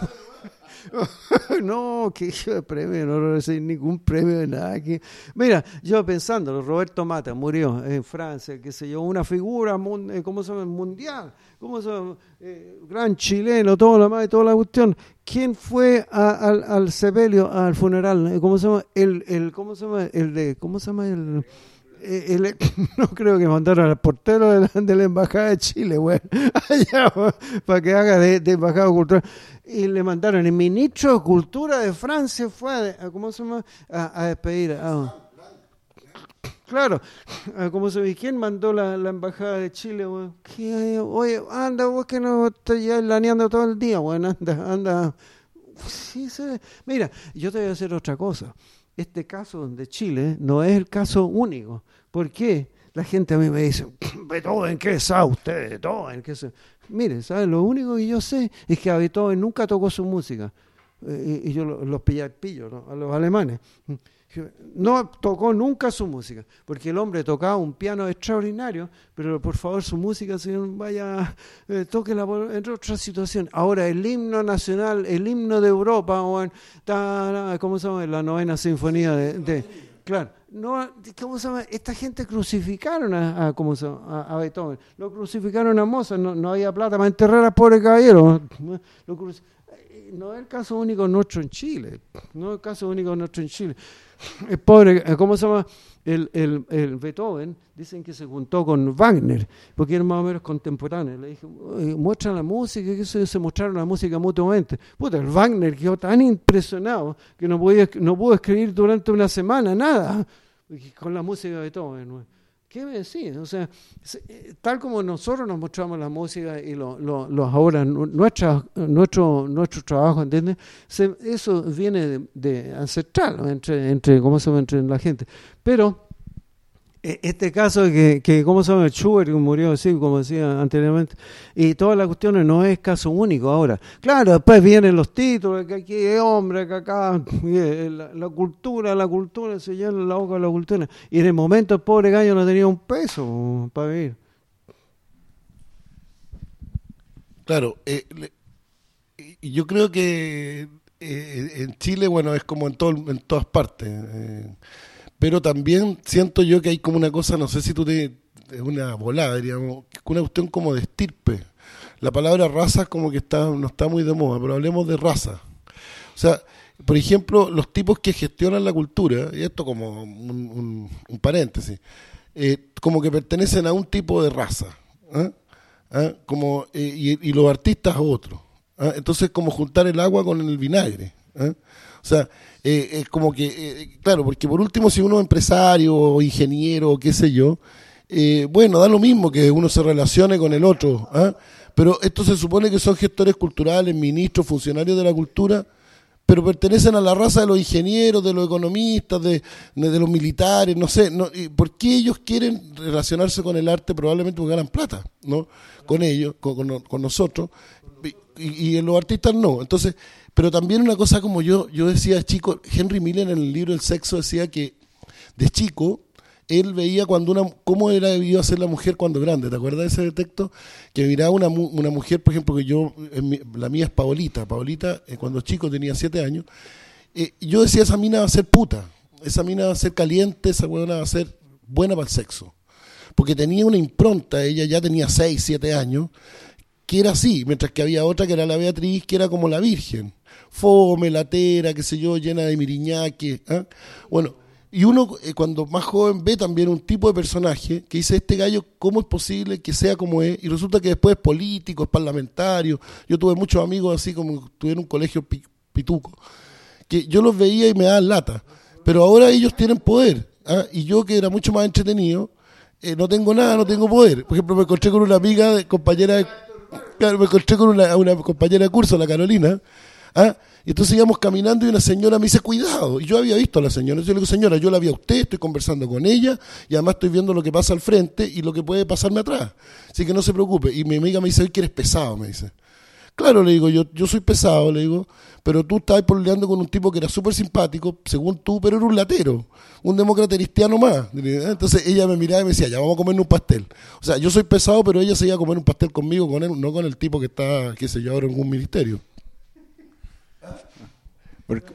No, que hijo de premio, no recibí ningún premio de nada. Que... Mira, yo pensando, Roberto Mata murió en Francia, qué sé yo, una figura, ¿cómo se llama? Mundial, ¿cómo se llama? Eh, gran chileno, todo lo más y toda la cuestión. ¿Quién fue a, al, al sepelio, al funeral? ¿Cómo se llama? El, el, ¿cómo se llama? El de, ¿cómo se llama? El... El, el, no creo que mandaron al portero de la, de la Embajada de Chile, bueno, allá para que haga de, de embajada cultural, y le mandaron el ministro de Cultura de Francia fue a, ¿cómo se llama? a, a despedir a, claro, a, ¿cómo se ve? ¿Quién mandó la, la Embajada de Chile, bueno? ¿Qué, oye, anda vos que no estás ya laneando todo el día, bueno, anda, anda, sí, sí. Mira, yo te voy a hacer otra cosa. Este caso de Chile no es el caso único. ¿Por qué? La gente a mí me dice, Beethoven, ¿qué sabe usted de Beethoven? ¿Qué sabe? Mire, ¿sabe? Lo único que yo sé es que a Beethoven nunca tocó su música. Eh, y, y yo los, los pillé al pillo, ¿no? A los alemanes. No tocó nunca su música, porque el hombre tocaba un piano extraordinario, pero por favor su música, señor, vaya, eh, tóquela por, en otra situación. Ahora el himno nacional, el himno de Europa, o en, ta, ¿cómo se llama? La novena sinfonía de, de claro, no, ¿cómo se llama? Esta gente crucificaron a, a, ¿cómo se llama? a, a Beethoven, lo crucificaron a Mozart, no, no había plata para enterrar al pobre caballero, lo cruci- no es el caso único nuestro en Chile, no es el caso único nuestro en Chile. El pobre, ¿cómo se llama? El, el, el Beethoven, dicen que se juntó con Wagner, porque eran más o menos contemporáneos. Le dije, muestra la música, que se, se mostraron la música mutuamente. Puta, el Wagner quedó tan impresionado que no, podía, no pudo escribir durante una semana nada con la música de Beethoven, ¿no? ¿Qué me decís? O sea, tal como nosotros nos mostramos la música y los lo, lo ahora nuestra, nuestro nuestro trabajo, ¿entiendes? Se, eso viene de, de ancestral, ¿no? entre entre cómo se llama, entre la gente. Pero este caso que, que cómo se llama, Schubert, que murió así, como decía anteriormente, y todas las cuestiones, no es caso único ahora. Claro, después vienen los títulos, que aquí es hombre, que acá la, la cultura, la cultura, se llena la boca de la cultura. Y en el momento el pobre gallo no tenía un peso para vivir. Claro, eh, y yo creo que eh, en Chile, bueno, es como en, todo, en todas partes. Eh, pero también siento yo que hay como una cosa, no sé si tú te... es una volada, diríamos, una cuestión como de estirpe. La palabra raza como que está no está muy de moda, pero hablemos de raza. O sea, por ejemplo, los tipos que gestionan la cultura, y esto como un, un, un paréntesis, eh, como que pertenecen a un tipo de raza, ¿eh? ¿Eh? Como, eh, y, y los artistas a otro. ¿Eh? Entonces, como juntar el agua con el vinagre. ¿Eh? O sea, eh, es como que, eh, claro, porque por último, si uno es empresario o ingeniero o qué sé yo, eh, bueno, da lo mismo que uno se relacione con el otro, ¿eh? Pero esto se supone que son gestores culturales, ministros, funcionarios de la cultura, pero pertenecen a la raza de los ingenieros, de los economistas, de, de los militares, no sé, no, ¿por qué ellos quieren relacionarse con el arte? Probablemente porque ganan plata, ¿no? Con ellos, con, con, con nosotros, y, y los artistas no. Entonces, pero también una cosa como yo, yo decía chico, Henry Miller en el libro El sexo decía que de chico él veía cuando una cómo era debido a ser la mujer cuando grande. ¿Te acuerdas de ese texto? Que miraba una una mujer, por ejemplo, que yo, la mía es Paolita. Paolita, eh, cuando chico tenía siete años, eh, yo decía, esa mina va a ser puta, esa mina va a ser caliente, esa buena va a ser buena para el sexo. Porque tenía una impronta, ella ya tenía seis, siete años, que era así, mientras que había otra que era la Beatriz, que era como la Virgen. Fome, latera, qué sé yo, llena de miriñaque. ¿eh? Bueno, y uno eh, cuando más joven ve también un tipo de personaje que dice, este gallo, ¿cómo es posible que sea como es? Y resulta que después es político, es parlamentario. Yo tuve muchos amigos así como tuve en un colegio pi, pituco, que yo los veía y me daban lata. Pero ahora ellos tienen poder. ¿eh? Y yo, que era mucho más entretenido, eh, no tengo nada, no tengo poder. Por ejemplo, me encontré con una amiga, de, compañera de, claro, me encontré con una, una compañera de curso, la Carolina, ¿ah? Y entonces íbamos caminando y una señora me dice, cuidado. Y yo había visto a la señora. Yo le digo, señora, yo la vi a usted, estoy conversando con ella y además estoy viendo lo que pasa al frente y lo que puede pasarme atrás. Así que no se preocupe. Y mi amiga me dice, oye, que eres pesado, me dice. Claro, le digo, yo yo soy pesado, le digo, pero tú estabas pololeando con un tipo que era súper simpático, según tú, pero era un latero, un demócrata cristiano más. Entonces ella me miraba y me decía, ya vamos a comer un pastel. O sea, yo soy pesado, pero ella se iba a comer un pastel conmigo, con él, no con el tipo que está, qué sé yo, ahora en un ministerio. Porque...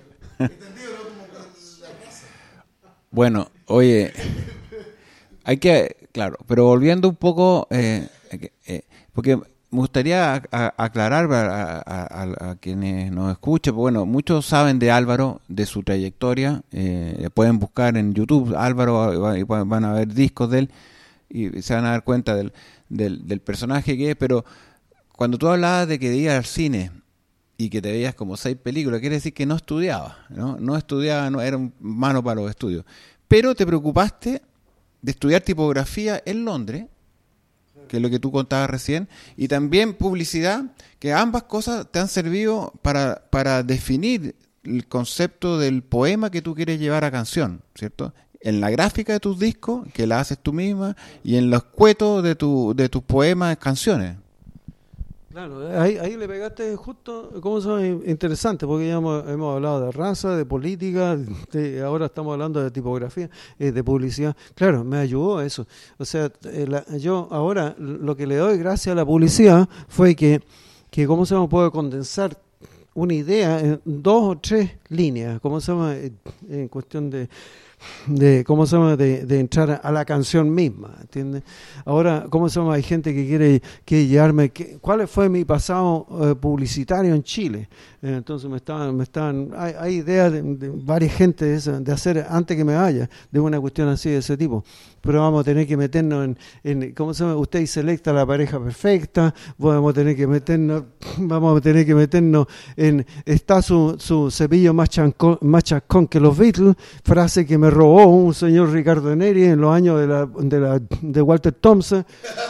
Bueno, oye, hay que, claro, pero volviendo un poco, eh, eh, porque me gustaría a, a, aclarar a, a, a, a quienes nos escuchan, bueno, muchos saben de Álvaro, de su trayectoria, eh, pueden buscar en YouTube Álvaro y van a ver discos de él y se van a dar cuenta del, del, del personaje que es, pero cuando tú hablabas de que ibas al cine y que te veías como seis películas, quiere decir que no estudiaba, ¿no? No estudiaba, no era un mano para los estudios. Pero te preocupaste de estudiar tipografía en Londres, que es lo que tú contabas recién, y también publicidad, que ambas cosas te han servido para, para definir el concepto del poema que tú quieres llevar a canción, ¿cierto? En la gráfica de tus discos, que la haces tú misma, y en los cuetos de, tu, de tus poemas, canciones. Claro, ahí, ahí le pegaste justo, ¿cómo se llama? Interesante, porque ya hemos, hemos hablado de raza, de política, de, ahora estamos hablando de tipografía, eh, de publicidad. Claro, me ayudó a eso. O sea, eh, la, yo ahora lo que le doy gracias a la publicidad fue que, que ¿cómo se llama? Puedo condensar una idea en dos o tres líneas, ¿cómo se llama? En, en cuestión de... de cómo se llama de, de entrar a la canción misma, ¿entiendes? Ahora, cómo se llama, hay gente que quiere que llevarme que, cuál fue mi pasado eh, publicitario en Chile. Eh, entonces me estaban me estaban hay, hay ideas de, de varias gente de, esa, de hacer antes que me vaya de una cuestión así de ese tipo, pero vamos a tener que meternos en, en cómo se llama, usted selecta la pareja perfecta, vamos a tener que meternos vamos a tener que meternos en está su, su cepillo más chancón, más chascón que los Beatles, frase que me robó un señor Ricardo Neri en los años de la de la de Walter Thompson.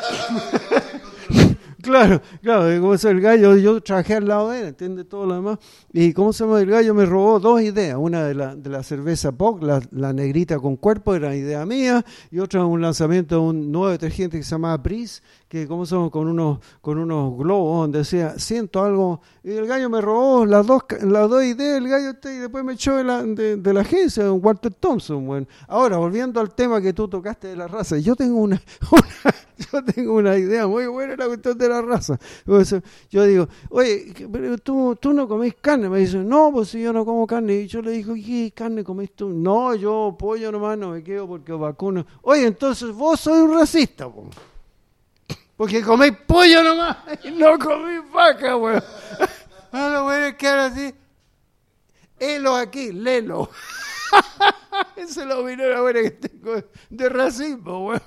Claro, claro, como se el gallo, yo trabajé al lado de él, entiende todo lo demás. Y cómo se llama, el gallo me robó dos ideas, una de la de la cerveza Bock, la, la negrita con cuerpo, era idea mía, y otra un lanzamiento de un nuevo detergente que se llamaba Breeze, que cómo se llama, con unos con unos globos donde decía, siento algo, y el gallo me robó las dos las dos ideas, el gallo este, y después me echó de la, de, de la agencia, don Walter Thompson. Bueno, ahora volviendo al tema que tú tocaste de la raza, yo tengo una, una yo tengo una idea muy buena, la cuestión de la la raza. Entonces, yo digo, oye, pero tú, tú no comés carne. Me dice, no, pues si yo no como carne. Y yo le digo, ¿qué carne comés tú? No, yo pollo nomás no me quedo porque vacuno. Oye, entonces vos sois un racista, po. Porque coméis pollo nomás y no comís vaca, weón. Ah, lo bueno es que ahora sí. Helo aquí, lelo. Esa es la opinión buena que tengo de racismo, weón.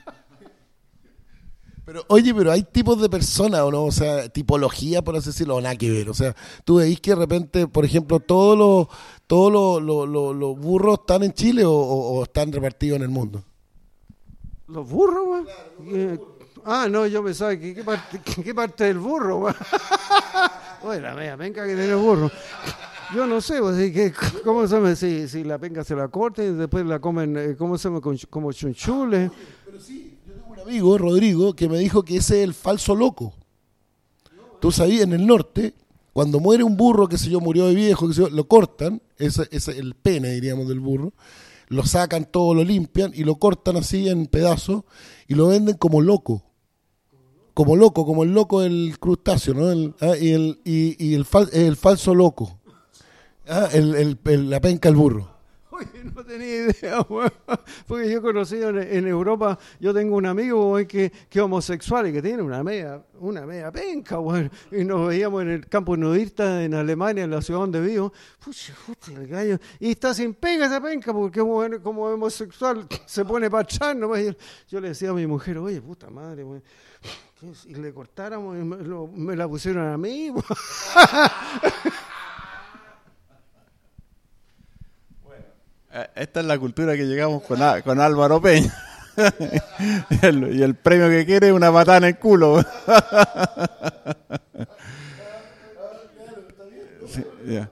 Pero, oye, pero hay tipos de personas, ¿o no? O sea, tipología, por así decirlo, o nada que ver. O sea, tú veis que de repente, por ejemplo, todos los todos los, los, los, los burros están en Chile o, o, o están repartidos en el mundo. ¿Los burros, weón? Claro, ah, no, yo pensaba que qué parte, qué parte del burro, weón. Oye, la media penca que tiene el burro. Yo no sé, pues, que, ¿cómo se llama? Si, si la penca se la corta y después la comen, ¿cómo se llama? Como chunchules. Pero sí, yo tengo un amigo, Rodrigo, que me dijo que ese es el falso loco. Tú sabías, en el norte, cuando muere un burro, que sé yo, murió de viejo, que sé yo, lo cortan, ese es el pene, diríamos, del burro, lo sacan todo, lo limpian y lo cortan así en pedazos y lo venden como loco. Como loco, como el loco del crustáceo, ¿no? El, ah, y el, y, y el, fal, el falso loco. Ah, el, el, el, la penca del burro. Oye, no tenía idea, weón. Porque yo he conocido en, en Europa, yo tengo un amigo, weón, que, que es homosexual y que tiene una media, una media penca, weón. Y nos veíamos en el campo nudista en Alemania, en la ciudad donde vivo. Pucha, pucha, el gallo. Y está sin pega esa penca, porque bueno, como homosexual se pone para atrás, ¿no? Yo, yo le decía a mi mujer, oye, puta madre, weón. Y le cortáramos y me, lo, me la pusieron a mí. Bueno, esta es la cultura que llegamos con, con Álvaro Peña. y, el, y el premio que quiere es una patada en el culo. sí, yeah.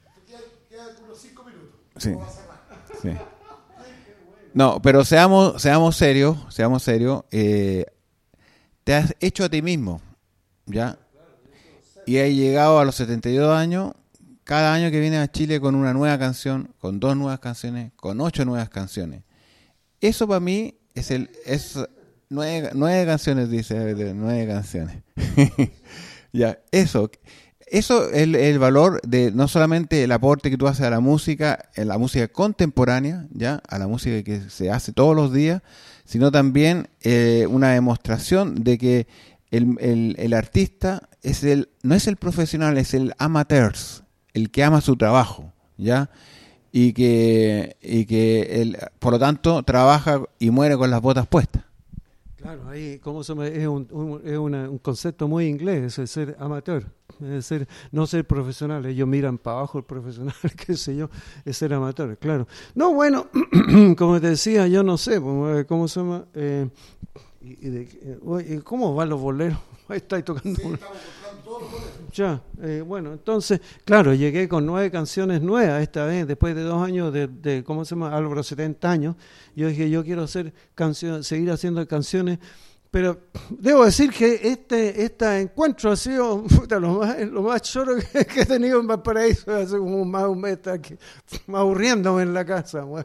sí, sí. No, pero seamos, seamos serios, seamos serios. Eh, te has hecho a ti mismo, ¿ya? Y has llegado a los setenta y dos años, cada año que vienes a Chile con una nueva canción, con dos nuevas canciones, con ocho nuevas canciones. Eso para mí es el es nueve, nueve canciones, dice, nueve canciones. Ya, eso, eso es el, el valor de no solamente el aporte que tú haces a la música, en la música contemporánea, ya, a la música que se hace todos los días, sino también eh, una demostración de que el, el, el artista es el no es el profesional, es el amateur, el que ama su trabajo, ¿ya? Y que y que él, por lo tanto, trabaja y muere con las botas puestas. Claro, ahí ¿cómo se llama? Es, un, un, es una, un concepto muy inglés, es ser amateur, es ser, no ser profesional. Ellos miran para abajo el profesional, qué sé yo, es ser amateur, claro. No, bueno, como te decía, yo no sé, ¿cómo se llama? Eh, y, y de, ¿Cómo van los boleros? Ahí estáis tocando. Sí, estamos tocando todos los boleros. Ya, eh, bueno, entonces, claro, llegué con nueve canciones nuevas esta vez, después de dos años de, de ¿cómo se llama? Álvaro, setenta años. Yo dije, yo quiero hacer canciones, seguir haciendo canciones, pero debo decir que este este encuentro ha sido puta, lo más lo más choro que, que he tenido en Valparaíso, hace como más un mes, aquí, aburriéndome en la casa. Bueno.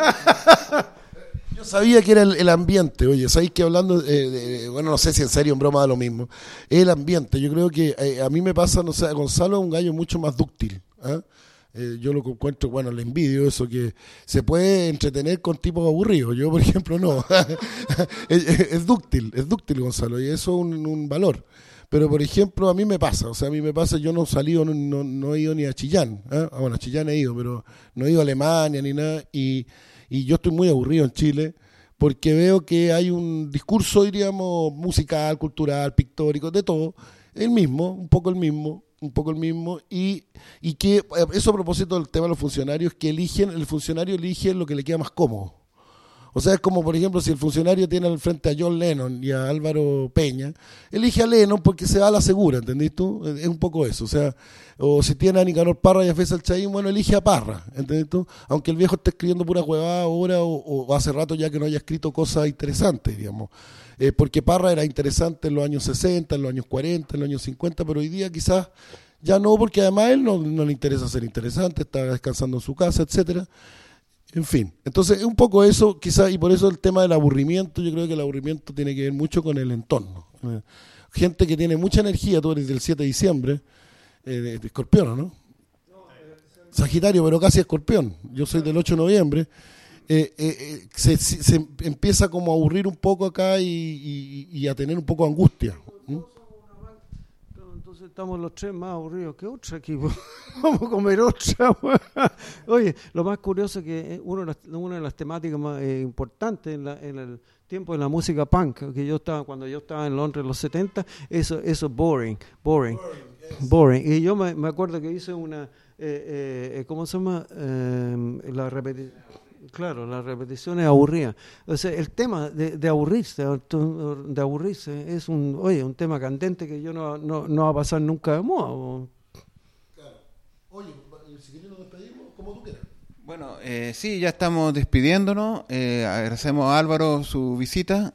Yo sabía que era el, el ambiente, oye, sabéis que hablando, eh, de, bueno, no sé si en serio en broma da lo mismo, el ambiente, yo creo que eh, a mí me pasa, no sé, Gonzalo es un gallo mucho más dúctil, ¿eh? Eh, yo lo encuentro, bueno, le envidio eso, que se puede entretener con tipos aburridos, yo por ejemplo no, es, es dúctil, es dúctil Gonzalo, y eso es un, un valor. Pero, por ejemplo, a mí me pasa, o sea, a mí me pasa, yo no he salido, no, no, no he ido ni a Chillán, ¿eh? Ah, bueno, a Chillán he ido, pero no he ido a Alemania ni nada, y, y yo estoy muy aburrido en Chile, porque veo que hay un discurso, diríamos, musical, cultural, pictórico, de todo, el mismo, un poco el mismo, un poco el mismo, y, y que, eso a propósito del tema de los funcionarios, que eligen, el funcionario elige lo que le queda más cómodo. O sea, es como, por ejemplo, si el funcionario tiene al frente a John Lennon y a Álvaro Peña, elige a Lennon porque se va a la segura, ¿entendés tú? Es un poco eso, o sea, o si tiene a Nicanor Parra y a Faisal Chaín, bueno, elige a Parra, ¿entendés tú? Aunque el viejo esté escribiendo pura huevada ahora o, o hace rato ya que no haya escrito cosas interesantes, digamos. Eh, porque Parra era interesante en los años sesenta, en los años cuarenta, en los años cincuenta, pero hoy día quizás ya no, porque además a él no, no le interesa ser interesante, está descansando en su casa, etcétera. En fin, entonces es un poco eso, quizás, y por eso el tema del aburrimiento, yo creo que el aburrimiento tiene que ver mucho con el entorno. gente que tiene mucha energía. Tú eres del siete de diciembre, eh, de, de Escorpión, ¿no? Sagitario, pero casi Escorpión. Yo soy del ocho de noviembre. Eh, eh, eh, se, se, se empieza como a aburrir un poco acá y, y, y a tener un poco de angustia. ¿Mm? Entonces estamos los tres más aburridos que otra aquí. Vamos a comer otra. Oye, lo más curioso es que uno de las, una de las temáticas más eh, importantes en, la, en el tiempo de la música punk, que yo estaba cuando yo estaba en Londres en los setenta, eso eso boring, boring, boring. Y yo me, me acuerdo que hice una, eh, eh, ¿cómo se llama? Eh, la repetición. Claro, la repetición es aburrida. O sea, el tema de, de aburrirse, de aburrirse es un, oye, un tema candente que yo no, no, no va a pasar nunca de moda. O... Claro. Oye, si quieres nos despedimos, como tú quieras. Bueno, eh, sí, ya estamos despidiéndonos. Eh, agradecemos a Álvaro su visita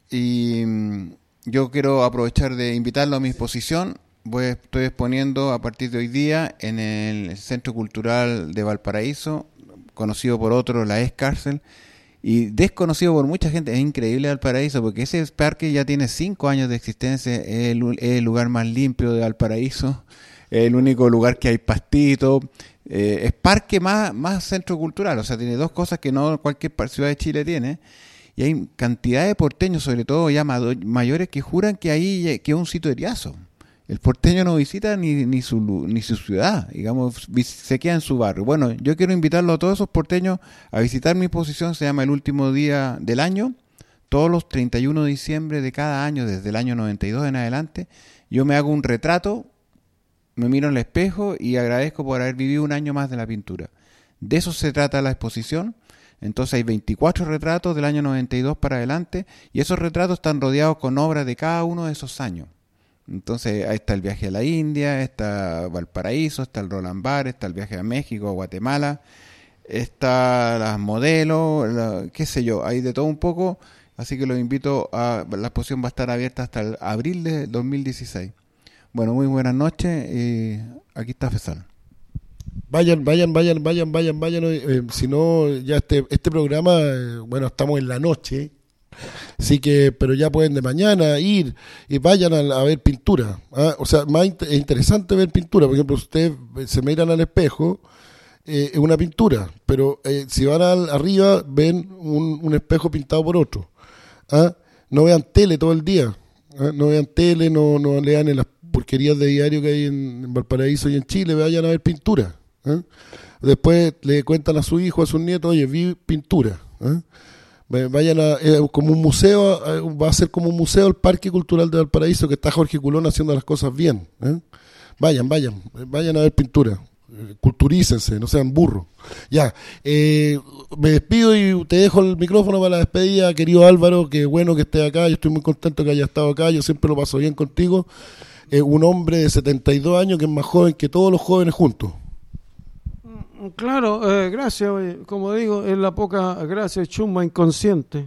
y mm, yo quiero aprovechar de invitarlo a mi exposición. Voy, estoy exponiendo a partir de hoy día en el Centro Cultural de Valparaíso, conocido por otros, la ex cárcel, y desconocido por mucha gente. Es increíble Valparaíso, porque ese parque ya tiene cinco años de existencia, es el, es el lugar más limpio de Valparaíso, es el único lugar que hay pastito, eh, es parque más, más centro cultural, o sea, tiene dos cosas que no cualquier ciudad de Chile tiene, y hay cantidad de porteños, sobre todo ya mayores, que juran que ahí que es un sitio eriazo. El porteño no visita ni, ni, su, ni su ciudad, digamos, se queda en su barrio. Bueno, yo quiero invitarlo a todos esos porteños a visitar mi exposición, se llama El Último Día del Año, todos los treinta y uno de diciembre de cada año, desde el año noventa y dos en adelante, yo me hago un retrato, me miro en el espejo y agradezco por haber vivido un año más de la pintura. De eso se trata la exposición. Entonces hay veinticuatro retratos del año noventa y dos para adelante, y esos retratos están rodeados con obras de cada uno de esos años. Entonces ahí está el viaje a la India, está Valparaíso, está el Roland Bar, está el viaje a México, a Guatemala, está las modelos, la, qué sé yo, hay de todo un poco, así que los invito a, la exposición va a estar abierta hasta el abril de dos mil dieciséis. Bueno, muy buenas noches, y aquí está Fesal. Vayan, vayan, vayan, vayan, vayan, vayan, eh, si no, ya este, este programa, eh, bueno, estamos en la noche, así que, pero ya pueden de mañana ir y vayan a, a ver pintura, ¿ah? O sea, más es interesante ver pintura. Por ejemplo, ustedes se miran al espejo, eh, es una pintura, pero eh, si van al, arriba ven un, un espejo pintado por otro, ¿ah? No vean tele todo el día, ¿ah? No vean tele, no, no lean en las porquerías de diario que hay en, en Valparaíso y en Chile, vayan a ver pintura, ¿ah? Después le cuentan a su hijo, a sus nietos, oye, vi pintura, ¿ah? Vayan a, eh, como un museo, eh, va a ser como un museo el Parque Cultural de Valparaíso, que está Jorge Culón haciendo las cosas bien, ¿eh? Vayan, vayan, vayan a ver pintura, eh, culturícense, no sean burros. Ya, eh, me despido y te dejo el micrófono para la despedida, querido Álvaro, que bueno que estés acá, yo estoy muy contento que hayas estado acá, yo siempre lo paso bien contigo, eh, un hombre de setenta y dos años que es más joven que todos los jóvenes juntos. Claro, eh, gracias, como digo, es la poca gracia chumba inconsciente.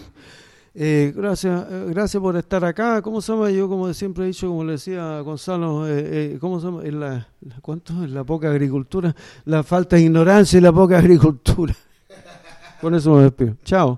Eh, gracias, eh, gracias por estar acá. ¿Cómo se llama? Yo, como siempre he dicho, como le decía a Gonzalo, eh, eh, ¿cómo se llama? Es la, la, ¿cuánto? Es la poca agricultura, la falta de ignorancia y la poca agricultura. Con eso me despido. Chao.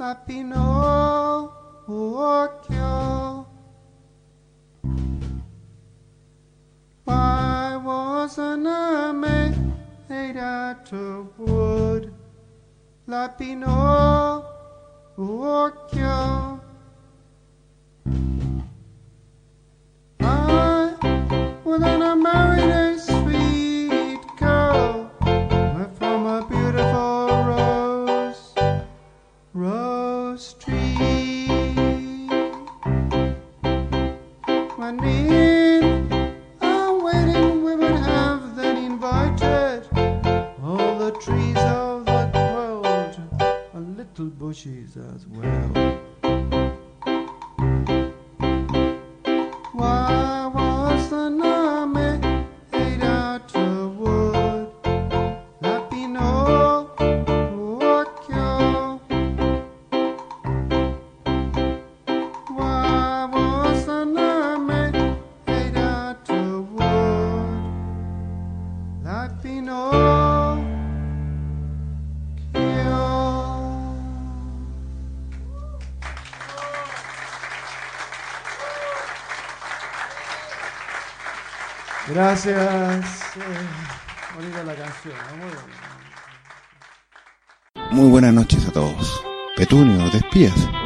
la Pinocchio. Why wasn't I made out of wood? La Pinocchio. I wouldn't have married a sweet girl from a beautiful rose, rose tree. When in a wedding we would have then invited all the trees of the world and little bushes as well. Why was the name made out of wood? La Pinocchio. Why was the name made out of wood? La Pinocchio. Gracias. Eh, bonita la canción, ¿no? Muy bonita. Muy buenas noches a todos. Petunio, ¿te espías?